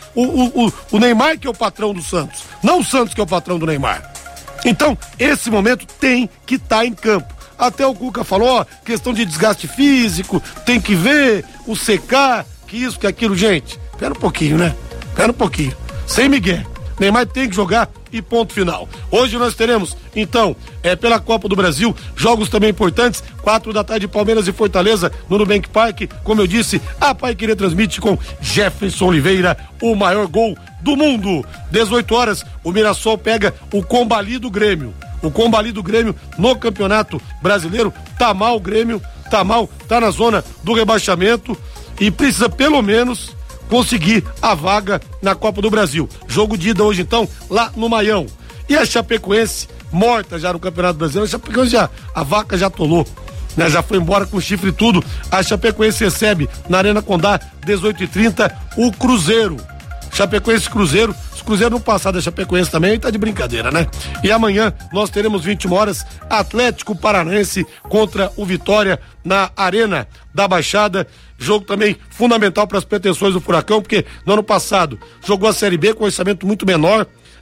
o Neymar que é o patrão do Santos, não o Santos que é o patrão do Neymar. Então, esse momento tem que estar em campo. Até o Cuca falou, ó, questão de desgaste físico, tem que ver, o secar, que isso, que aquilo, gente. Pera um pouquinho, né? Pera um pouquinho. Sem migué. Neymar tem que jogar e ponto final. Hoje nós teremos, então, pela Copa do Brasil, jogos também importantes, 4h, Palmeiras e Fortaleza, no Nubank Park. Como eu disse, a Paiquerê transmite com Jefferson Oliveira, o maior gol do mundo. 18h, o Mirassol pega o Combali do Grêmio. O Combali do Grêmio no Campeonato Brasileiro, tá mal o Grêmio, tá mal, tá na zona do rebaixamento e precisa pelo menos conseguir a vaga na Copa do Brasil. Jogo de ida hoje então, lá no Maião. E a Chapecoense, morta já no Campeonato Brasileiro, a Chapecoense a vaca já atolou, né? Já foi embora com chifre e tudo. A Chapecoense recebe na Arena Condá, 18h30, o Cruzeiro. Chapecoense Cruzeiro, os Cruzeiro no passado da Chapecoense também, tá de brincadeira, né? E amanhã nós teremos 21h, Atlético Paranaense contra o Vitória na Arena da Baixada, jogo também fundamental para as pretensões do Furacão, porque no ano passado jogou a Série B com orçamento muito menor,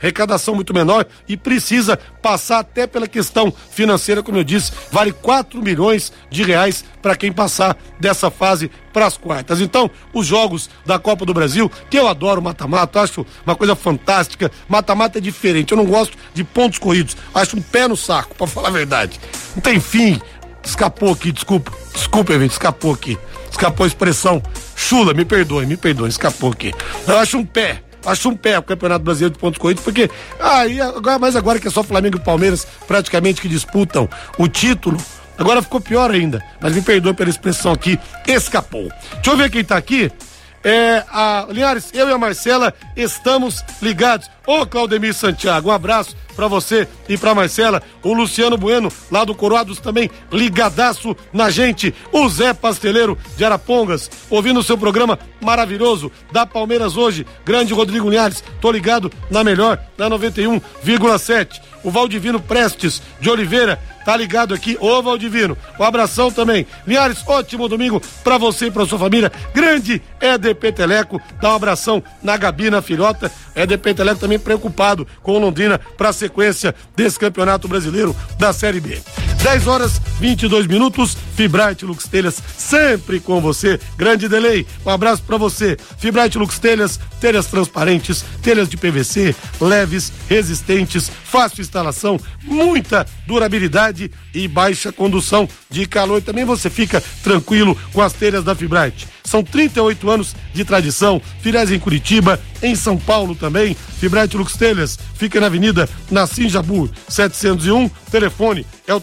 arrecadação muito menor e precisa passar até pela questão financeira, como eu disse, vale 4 milhões de reais para quem passar dessa fase para as quartas. Então, os jogos da Copa do Brasil, que eu adoro mata-mata, acho uma coisa fantástica. Mata-mata é diferente, eu não gosto de pontos corridos, acho um pé no saco, para falar a verdade. Não tem fim. Escapou aqui, desculpa, gente, escapou aqui. Escapou a expressão chula, me perdoe, escapou aqui. Eu acho um pé o Campeonato Brasileiro de pontos corridos, porque mas agora que é só Flamengo e Palmeiras praticamente que disputam o título, agora ficou pior ainda, mas me perdoe pela expressão aqui, escapou. Deixa eu ver quem tá aqui. Linhares, eu e a Marcela estamos ligados. Ô Claudemir Santiago, um abraço pra você e pra Marcela. O Luciano Bueno, lá do Coroados, também ligadaço na gente. O Zé Pasteleiro de Arapongas, ouvindo o seu programa maravilhoso da Palmeiras hoje. Grande Rodrigo Linhares, tô ligado na melhor, na 91,7. O Valdivino Prestes de Oliveira tá ligado aqui. Ô Valdivino, um abração também. Linhares, ótimo domingo pra você e pra sua família. Grande EDP Teleco, dá um abração na Gabi, na filhota. EDP Teleco também preocupado com o Londrina pra sequência desse Campeonato Brasileiro da Série B. 10h22, Fibrate Lux Telhas, sempre com você. Grande delay, um abraço pra você. Fibrate Lux Telhas, telhas transparentes, telhas de PVC, leves, resistentes, fácil instalação, muita durabilidade e baixa condução de calor. E também você fica tranquilo com as telhas da Fibrate. São 38 anos de tradição, filiais em Curitiba, em São Paulo também. Fibrate Lux Telhas fica na Avenida Nassim Jabur 701, telefone é o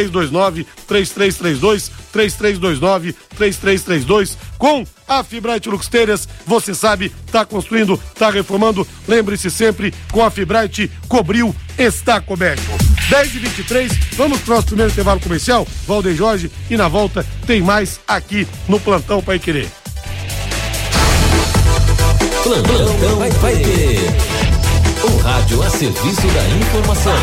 3329-3332, com a Fibrate Lux Telhas, você sabe, tá construindo, tá reformando, lembre-se sempre, com a Fibrate, cobriu, está coberto. 10h23, vamos pro nosso primeiro intervalo comercial, Valdeir Jorge, e na volta tem mais aqui no Plantão Paiquerê. Plantão Paiquerê, o rádio a serviço da informação.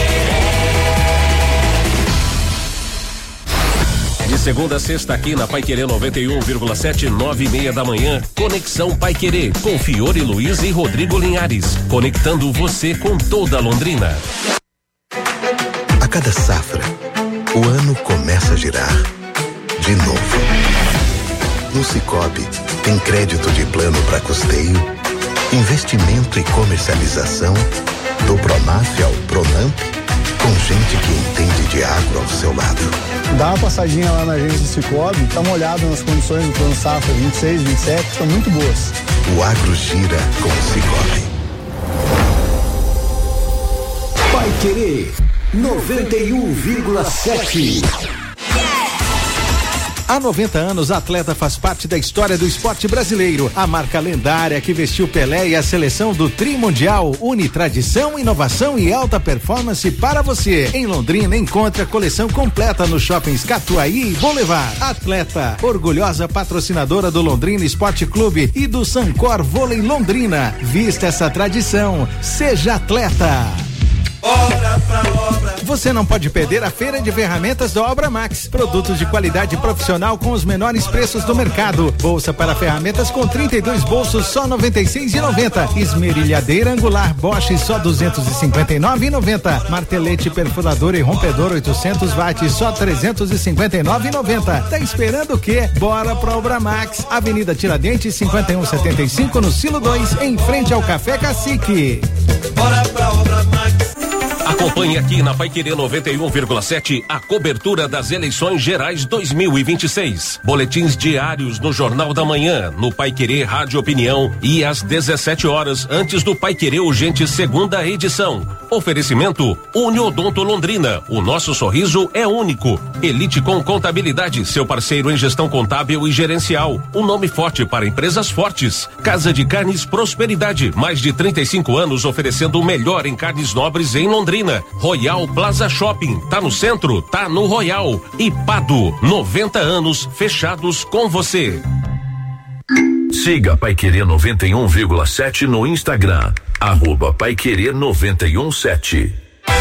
De segunda a sexta aqui na Paiquerê 91,7, 9:30 da manhã. Conexão Paiquerê com Fiore Luiz e Rodrigo Linhares. Conectando você com toda Londrina. A cada safra, o ano começa a girar. De novo. No Sicoob, tem crédito de plano para custeio, investimento e comercialização, do Pronaf ao Pronamp, com gente que entende de agro ao seu lado. Dá uma passadinha lá na agência do Sicoob, dá uma olhada nas condições do plano safra 26, 27, são muito boas. O agro gira com o Sicoob. Paiquerê 91,7. Há 90 anos, a Atleta faz parte da história do esporte brasileiro. A marca lendária que vestiu Pelé e a seleção do Tri Mundial une tradição, inovação e alta performance para você. Em Londrina, encontre a coleção completa no Shoppings Catuaí e Boulevard. Atleta, orgulhosa patrocinadora do Londrina Esporte Clube e do Sancor Vôlei Londrina. Vista essa tradição. Seja atleta. Obra pra obra. Você não pode perder a feira de ferramentas da Obra Max. Produtos de qualidade profissional com os menores preços do mercado. Bolsa para ferramentas com 32 bolsos só R$ 96,90. Esmerilhadeira angular Bosch só R$ 259,90. Martelete perfurador e rompedor 800 watts só R$ 359,90. Tá esperando o quê? Bora pra Obra Max. Avenida Tiradentes 5175 no Silo 2, em frente ao Café Cacique. Bora pra Obra Max. Acompanhe aqui na Paiquerê 91,7 a cobertura das eleições gerais 2026. Boletins diários no Jornal da Manhã, no Paiquerê Rádio Opinião e às 17 horas antes do Paiquerê Urgente segunda edição. Oferecimento Uniodonto Londrina. O nosso sorriso é único. Elite com Contabilidade, seu parceiro em gestão contábil e gerencial. Um nome forte para empresas fortes. Casa de Carnes Prosperidade, mais de 35 anos oferecendo o melhor em carnes nobres em Londrina. Royal Plaza Shopping, tá no centro, tá no Royal. E Pado, 90 anos fechados com você. Siga Paiquerê 91,7 no Instagram, @Paiquerê 91,7.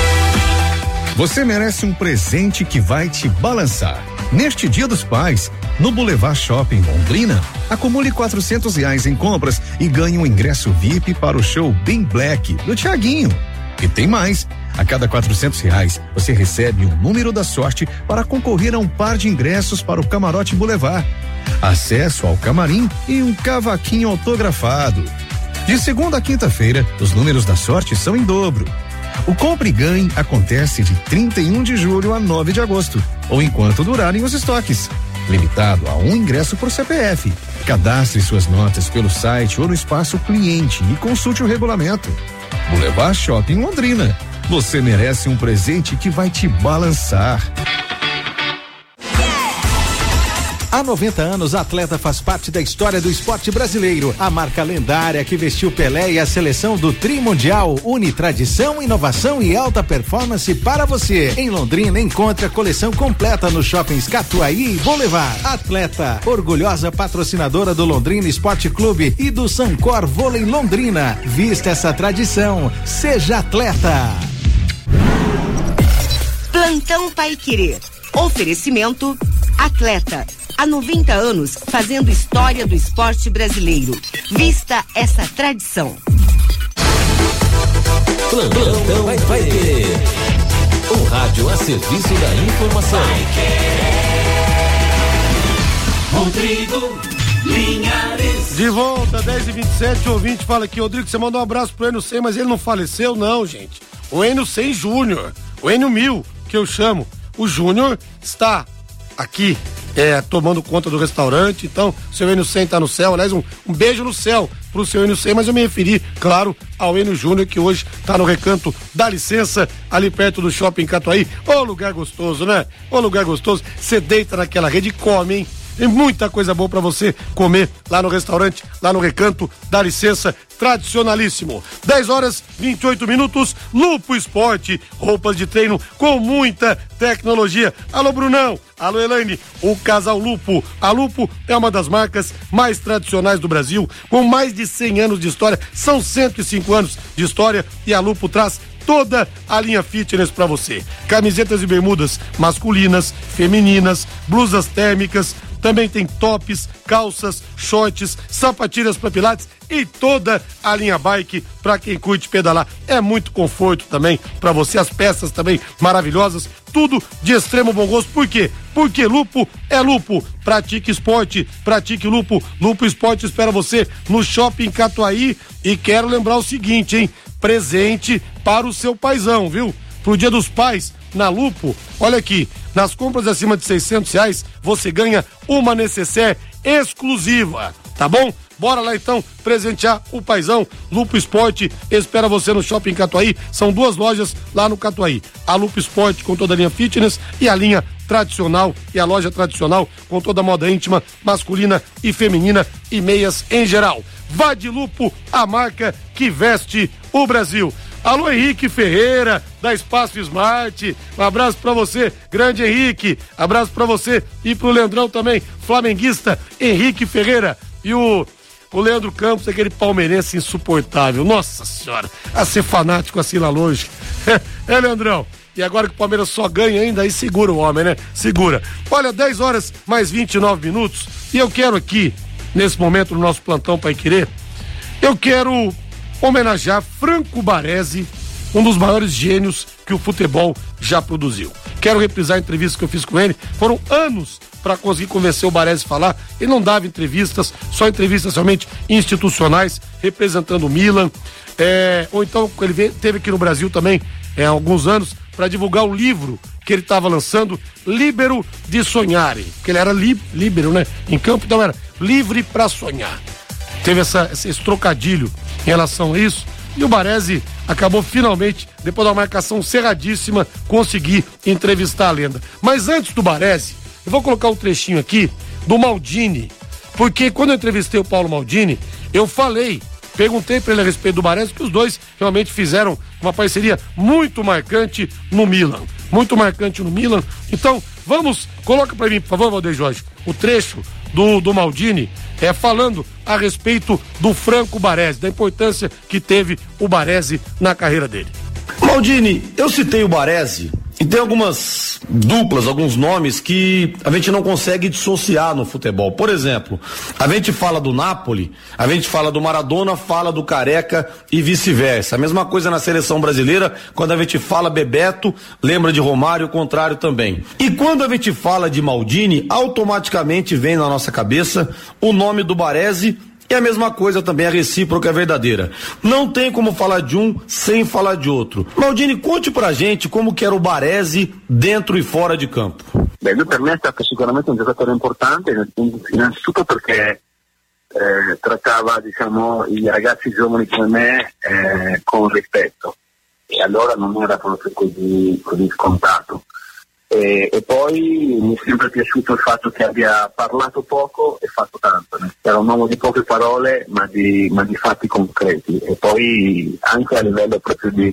Você merece um presente que vai te balançar. Neste Dia dos Pais, No Boulevard Shopping Londrina, acumule R$400 em compras e ganhe um ingresso VIP para o show Bem Black do Thiaguinho. E tem mais. A cada R$400 você recebe um número da sorte para concorrer a um par de ingressos para o Camarote Boulevard, acesso ao camarim e um cavaquinho autografado. De segunda a quinta-feira, os números da sorte são em dobro. O Compre e Ganhe acontece de 31 de julho a 9 de agosto, ou enquanto durarem os estoques. Limitado a um ingresso por CPF. Cadastre suas notas pelo site ou no espaço cliente e consulte o regulamento. Boulevard Shopping Londrina. Você merece um presente que vai te balançar. Há 90 anos, a Atleta faz parte da história do esporte brasileiro. A marca lendária que vestiu Pelé e a seleção do Tri Mundial une tradição, inovação e alta performance para você. Em Londrina, encontre a coleção completa nos shoppings Catuaí e Boulevard. Atleta, orgulhosa patrocinadora do Londrina Esporte Clube e do Sancor Vôlei Londrina. Vista essa tradição. Seja atleta. Plantão Paiquerê. Oferecimento Atleta. Há 90 anos fazendo história do esporte brasileiro. Vista essa tradição. Plantão Paiquerê. O rádio a serviço da informação. Rodrigo Linhares. De volta, 10h27, o ouvinte fala aqui, Rodrigo, você mandou um abraço pro Enio 100, mas ele não faleceu não, gente. O Enio 100 Júnior, o Enio 1000, que eu chamo. O Júnior está aqui tomando conta do restaurante, então o seu Enio 100 tá no céu, aliás, um beijo no céu pro seu Enio 100, mas eu me referi, claro, ao Enio Júnior, que hoje tá no Recanto da Licença, ali perto do Shopping Catuaí. Ô lugar gostoso, né? Ô lugar gostoso, você deita naquela rede e come, hein? Tem muita coisa boa pra você comer lá no restaurante, lá no Recanto da Licença, tradicionalíssimo. 10h28, Lupo Esporte, roupas de treino com muita tecnologia. Alô, Brunão, alô, Elaine, o Casal Lupo. A Lupo é uma das marcas mais tradicionais do Brasil, com mais de 100 anos de história, são 105 anos de história e a Lupo traz toda a linha fitness pra você. Camisetas e bermudas masculinas, femininas, blusas térmicas, também tem tops, calças, shorts, sapatilhas para pilates e toda a linha bike para quem curte pedalar. É muito conforto também para você, as peças também maravilhosas, tudo de extremo bom gosto. Por quê? Porque Lupo é Lupo. Pratique esporte, pratique Lupo. Lupo Esporte espera você no Shopping Catuaí. E quero lembrar o seguinte, hein? Presente para o seu paizão, viu? Pro Dia dos Pais, na Lupo, olha aqui, nas compras acima de R$600, você ganha uma necessaire exclusiva, tá bom? Bora lá então presentear o paizão. Lupo Esporte espera você no Shopping Catuaí. São 2 lojas lá no Catuaí. A Lupo Esporte com toda a linha fitness e a linha tradicional e a loja tradicional com toda a moda íntima, masculina e feminina e meias em geral. Vá de Lupo, a marca que veste o Brasil. Alô, Henrique Ferreira, da Espaço Smart. Um abraço pra você, grande Henrique. Abraço pra você e pro Leandrão também, flamenguista Henrique Ferreira. E o Leandro Campos, aquele palmeirense insuportável. Nossa senhora, a ser fanático assim lá longe. Leandrão. E agora que o Palmeiras só ganha ainda, aí segura o homem, né? Segura. Olha, 10h29. E eu quero aqui, nesse momento, no nosso plantão Paiquerê, eu quero homenagear Franco Baresi, um dos maiores gênios que o futebol já produziu. Quero reprisar a entrevista que eu fiz com ele. Foram anos para conseguir convencer o Baresi a falar. Ele não dava entrevistas, só entrevistas realmente institucionais, representando o Milan. Ou então ele teve aqui no Brasil também, há alguns anos, para divulgar o livro que ele estava lançando, Libero de Sonhare, porque ele era líbero, né? Em campo, então era livre para sonhar. Teve esse trocadilho em relação a isso, e o Baresi acabou finalmente, depois de uma marcação cerradíssima, conseguir entrevistar a lenda. Mas antes do Baresi, eu vou colocar um trechinho aqui do Maldini, porque quando eu entrevistei o Paulo Maldini, eu perguntei para ele a respeito do Baresi, que os dois realmente fizeram uma parceria muito marcante no Milan. Então, coloca para mim, por favor, Valdeir Jorge, o trecho do Maldini, falando a respeito do Franco Baresi, da importância que teve o Baresi na carreira dele. Maldini, eu citei o Baresi E tem algumas duplas, alguns nomes que a gente não consegue dissociar no futebol. Por exemplo, a gente fala do Napoli, a gente fala do Maradona, fala do Careca e vice-versa. A mesma coisa na seleção brasileira, quando a gente fala Bebeto, lembra de Romário, o contrário também. E quando a gente fala de Maldini, automaticamente vem na nossa cabeça o nome do Baresi. E a mesma coisa também, a recíproca é verdadeira. Não tem como falar de um sem falar de outro. Maldini, conte pra gente como que era o Baresi dentro e fora de campo. Beh, lui per me è stato sicuramente un giocatore importante, innanzitutto perché trattava, diciamo, i ragazzi giovani come me con rispetto, e allora non era proprio così scontato. E poi mi è sempre piaciuto il fatto che abbia parlato poco e fatto tanto, né? Era un uomo di poche parole ma di fatti concreti, e poi anche a livello proprio di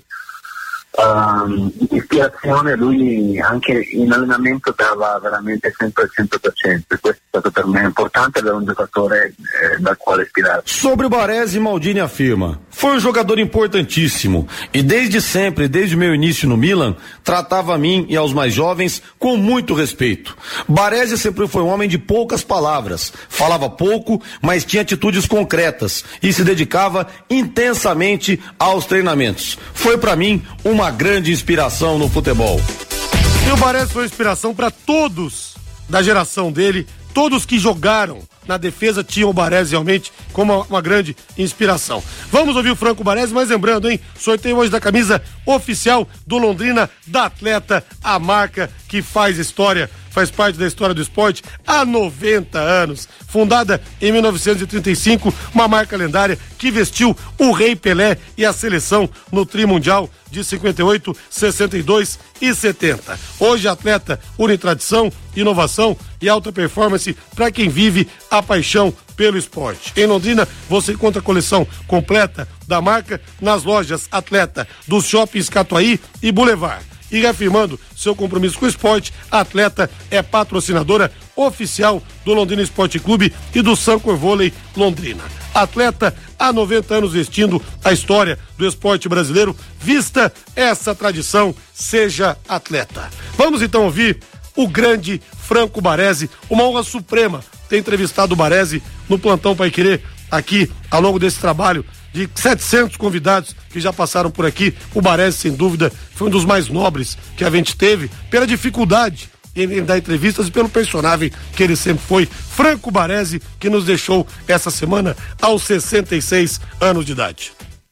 ispirazione lui anche in allenamento dava veramente sempre il 100%, e questo è stato per me importante, avere un giocatore dal quale ispirarsi. Sobre o Baresi, Maldini afirma: foi um jogador importantíssimo e desde sempre, desde o meu início no Milan, tratava a mim e aos mais jovens com muito respeito. Baresi sempre foi um homem de poucas palavras, falava pouco, mas tinha atitudes concretas e se dedicava intensamente aos treinamentos. Foi para mim uma grande inspiração no futebol. E o Baresi foi inspiração para todos da geração dele, todos que jogaram na defesa tinham o Baresi realmente como uma grande inspiração. Vamos ouvir o Franco Baresi, mas lembrando, hein, sorteio hoje da camisa oficial do Londrina, da Atleta, a marca que faz história, faz parte da história do esporte há 90 anos. Fundada em 1935, uma marca lendária que vestiu o Rei Pelé e a seleção no Tri Mundial de 58, 62 e 70. Hoje a Atleta une tradição, inovação e alta performance para quem vive a paixão pelo esporte. Em Londrina, você encontra a coleção completa da marca nas lojas Atleta dos shoppings Catuaí e Boulevard. E reafirmando seu compromisso com o esporte, a Atleta é patrocinadora oficial do Londrina Esporte Clube e do Sancor Vôlei Londrina. Atleta, há 90 anos vestindo a história do esporte brasileiro. Vista essa tradição, seja atleta. Vamos então ouvir o grande Franco Baresi, uma honra suprema ter entrevistado o Baresi no Plantão Paiquerê, aqui ao longo desse trabalho de 700 convidados que já passaram por aqui. O Baresi, sem dúvida, foi um dos mais nobres que a gente teve, pela dificuldade em dar entrevistas e pelo personagem que ele sempre foi. Franco Baresi, que nos deixou essa semana aos 66 anos de idade.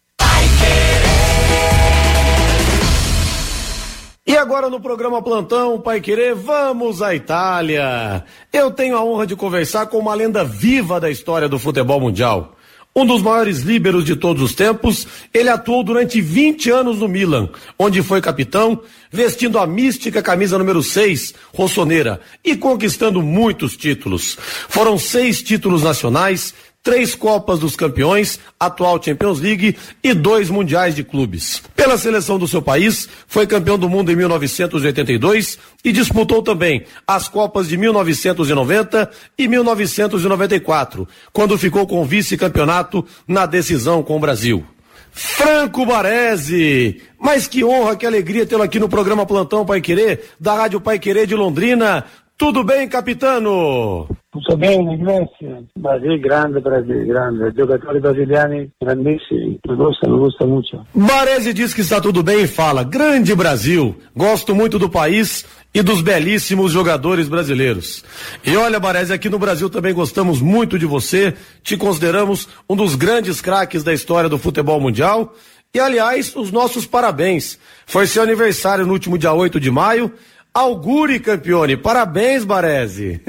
E agora no programa Plantão Paiquerê, vamos à Itália. Eu tenho a honra de conversar com uma lenda viva da história do futebol mundial. Um dos maiores líberos de todos os tempos, ele atuou durante 20 anos no Milan, onde foi capitão, vestindo a mística camisa número 6, rossoneira, e conquistando muitos títulos. Foram 6 títulos nacionais, 3 Copas dos Campeões, atual Champions League e 2 Mundiais de Clubes. Pela seleção do seu país, foi campeão do mundo em 1982 e disputou também as Copas de 1990 e 1994, quando ficou com vice-campeonato na decisão com o Brasil. Franco Baresi, mas que honra, que alegria tê-lo aqui no programa Plantão Paiquerê, da Rádio Paiquerê de Londrina. Tudo bem, capitano? Tutto bene, grazie. Brasil grande, giocatori brasiliani grandissimi, me gusta muito. Baresi diz que está tudo bem e fala: grande Brasil, gosto muito do país e dos belíssimos jogadores brasileiros. E olha, Baresi, aqui no Brasil também gostamos muito de você, te consideramos um dos grandes craques da história do futebol mundial. E aliás, os nossos parabéns. Foi seu aniversário no último dia 8 de maio. Auguri, campione. Parabéns, Baresi.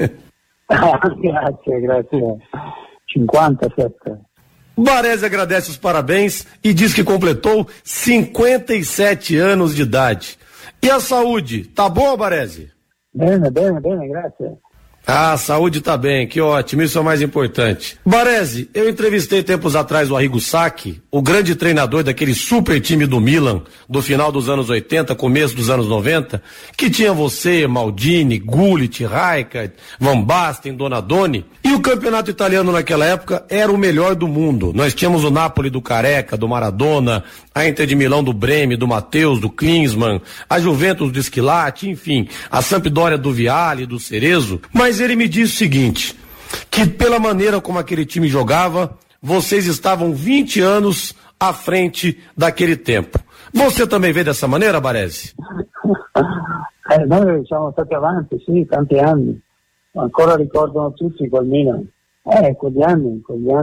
Grazie. 57. Baresi agradece os parabéns e diz que completou 57 anos de idade. E a saúde, tá boa, Baresi? Bene, grazie. Ah, saúde tá bem, que ótimo, isso é o mais importante. Baresi, eu entrevistei tempos atrás o Arrigo Sacchi, o grande treinador daquele super time do Milan, do final dos anos 80, começo dos anos 90, que tinha você, Maldini, Gullit, Rijkaard, Van Basten, Donadoni, e o campeonato italiano naquela época era o melhor do mundo. Nós tínhamos o Napoli do Careca, do Maradona, a Inter de Milão do Bremi, do Matheus, do Klinsmann, a Juventus do Schilatti, enfim, a Sampdoria do Vialli, do Cerezo, mas ele me disse o seguinte, que pela maneira como aquele time jogava, vocês estavam 20 anos à frente daquele tempo. Você também vê dessa maneira, Baresi? Noi siamo stati avanti, sì, tanti anni. Ancora ricordano tutti quel Milan. Quegli anni,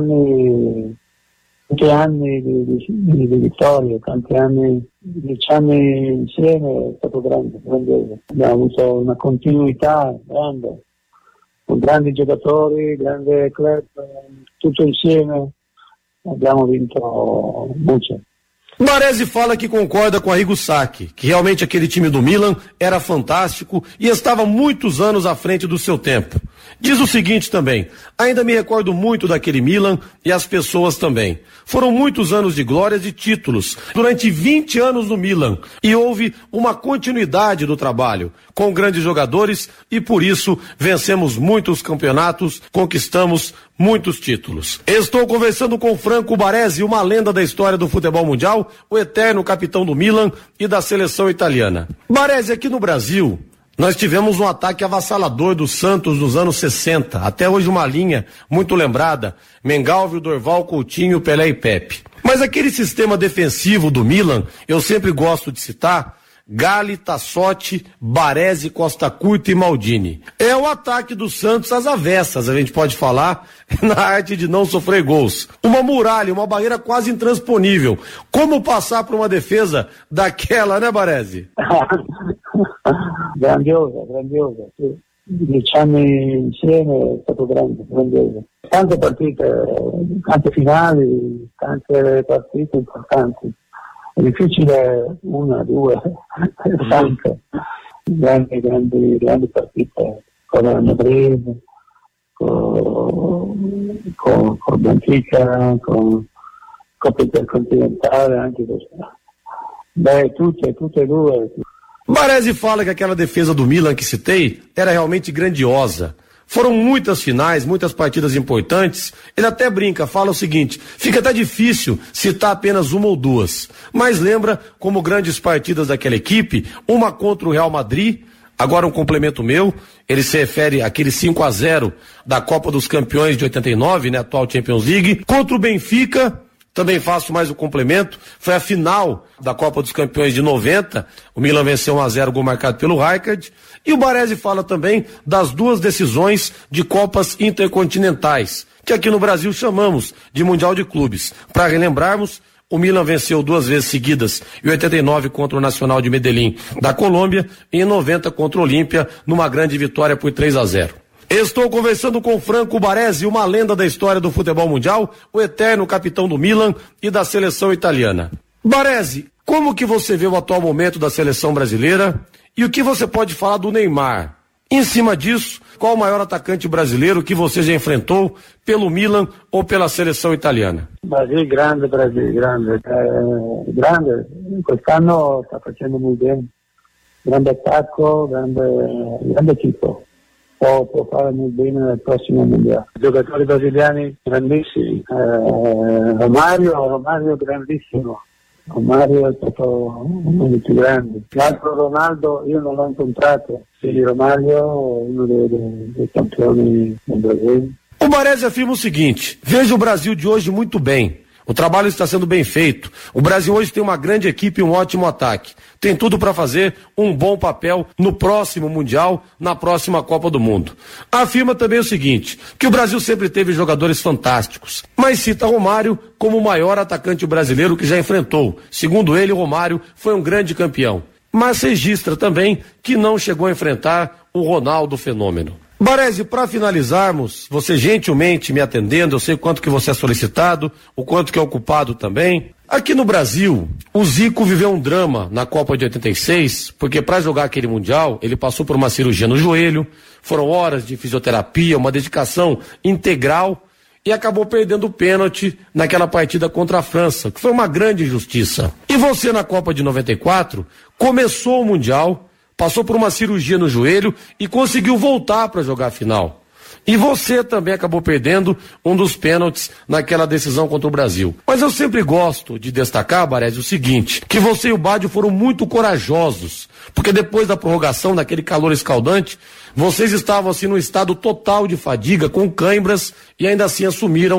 tanti anni di vittorie, tanti anni, 10 anni insieme, è stato grandioso. Abbiamo avuto una continuità grande, con grandi giocatori, grande club, tutto insieme abbiamo vinto molto. Baresi fala que concorda com Arrigo Sacchi, que realmente aquele time do Milan era fantástico e estava muitos anos à frente do seu tempo. Diz o seguinte também, ainda me recordo muito daquele Milan e as pessoas também. Foram muitos anos de glórias e títulos, durante 20 anos no Milan, e houve uma continuidade do trabalho, com grandes jogadores, e por isso vencemos muitos campeonatos, conquistamos muitos títulos. Estou conversando com Franco Baresi, uma lenda da história do futebol mundial, o eterno capitão do Milan e da seleção italiana. Baresi, aqui no Brasil, nós tivemos um ataque avassalador do Santos nos anos 60, até hoje uma linha muito lembrada, Mengalvio, Dorval, Coutinho, Pelé e Pepe. Mas aquele sistema defensivo do Milan, eu sempre gosto de citar, Galli, Tassotti, Baresi, Costa Curta e Maldini. É o ataque do Santos às avessas, a gente pode falar, na arte de não sofrer gols. Uma muralha, uma barreira quase intransponível. Como passar por uma defesa daquela, né, Baresi? Grandiosa, sì. 10 anni insieme è stato grandioso. Tante partite, tante finali, tante partite importanti. È difficile una, due, tante grandi partite con il Madrid, con Benfica, con Coppa Intercontinentale, anche questo. Tutte e due. Baresi fala que aquela defesa do Milan que citei era realmente grandiosa. Foram muitas finais, muitas partidas importantes. Ele até brinca, fala o seguinte, fica até difícil citar apenas uma ou duas, mas lembra como grandes partidas daquela equipe, uma contra o Real Madrid, agora um complemento meu, ele se refere àquele 5-0 da Copa dos Campeões de 89, né, atual Champions League, contra o Benfica. Também faço mais um complemento, foi a final da Copa dos Campeões de 90, o Milan venceu 1-0, gol marcado pelo Rijkaard, e o Baresi fala também das duas decisões de Copas Intercontinentais, que aqui no Brasil chamamos de Mundial de Clubes. Para relembrarmos, o Milan venceu 2 vezes seguidas, em 89 contra o Nacional de Medellín da Colômbia, e em 90 contra o Olímpia, numa grande vitória por 3-0. Estou conversando com Franco Baresi, uma lenda da história do futebol mundial, o eterno capitão do Milan e da seleção italiana. Baresi, como que você vê o atual momento da seleção brasileira e o que você pode falar do Neymar? Em cima disso, qual o maior atacante brasileiro que você já enfrentou pelo Milan ou pela seleção italiana? Brasil, grande. Quest'anno sta facendo molto bene. Grande attacco, grande equipo. Può fare molto bene nel prossimo mondiale. Giocatori brasiliani grandissimi, Romario grandissimo, Romario è stato uno dei più grandi. L'altro Ronaldo io non l'ho incontrato, quindi Romario uno dei campioni del Brasile. O Baresi afirma o seguinte, veja o Brasil de hoje muito bem. O trabalho está sendo bem feito. O Brasil hoje tem uma grande equipe e um ótimo ataque. Tem tudo para fazer um bom papel no próximo Mundial, na próxima Copa do Mundo. Afirma também o seguinte, que o Brasil sempre teve jogadores fantásticos, mas cita Romário como o maior atacante brasileiro que já enfrentou. Segundo ele, Romário foi um grande campeão. Mas registra também que não chegou a enfrentar o Ronaldo Fenômeno. Baresi, para finalizarmos, você gentilmente me atendendo, eu sei o quanto que você é solicitado, o quanto que é ocupado também. Aqui no Brasil, o Zico viveu um drama na Copa de 86, porque para jogar aquele Mundial, ele passou por uma cirurgia no joelho, foram horas de fisioterapia, uma dedicação integral, e acabou perdendo o pênalti naquela partida contra a França, que foi uma grande injustiça. E você na Copa de 94, começou o Mundial, passou por uma cirurgia no joelho e conseguiu voltar para jogar a final. E você também acabou perdendo um dos pênaltis naquela decisão contra o Brasil. Mas eu sempre gosto de destacar, Baresi, o seguinte, que você e o Badio foram muito corajosos, porque depois da prorrogação, naquele calor escaldante, vocês estavam assim num estado total de fadiga, com cãibras, e ainda assim assumiram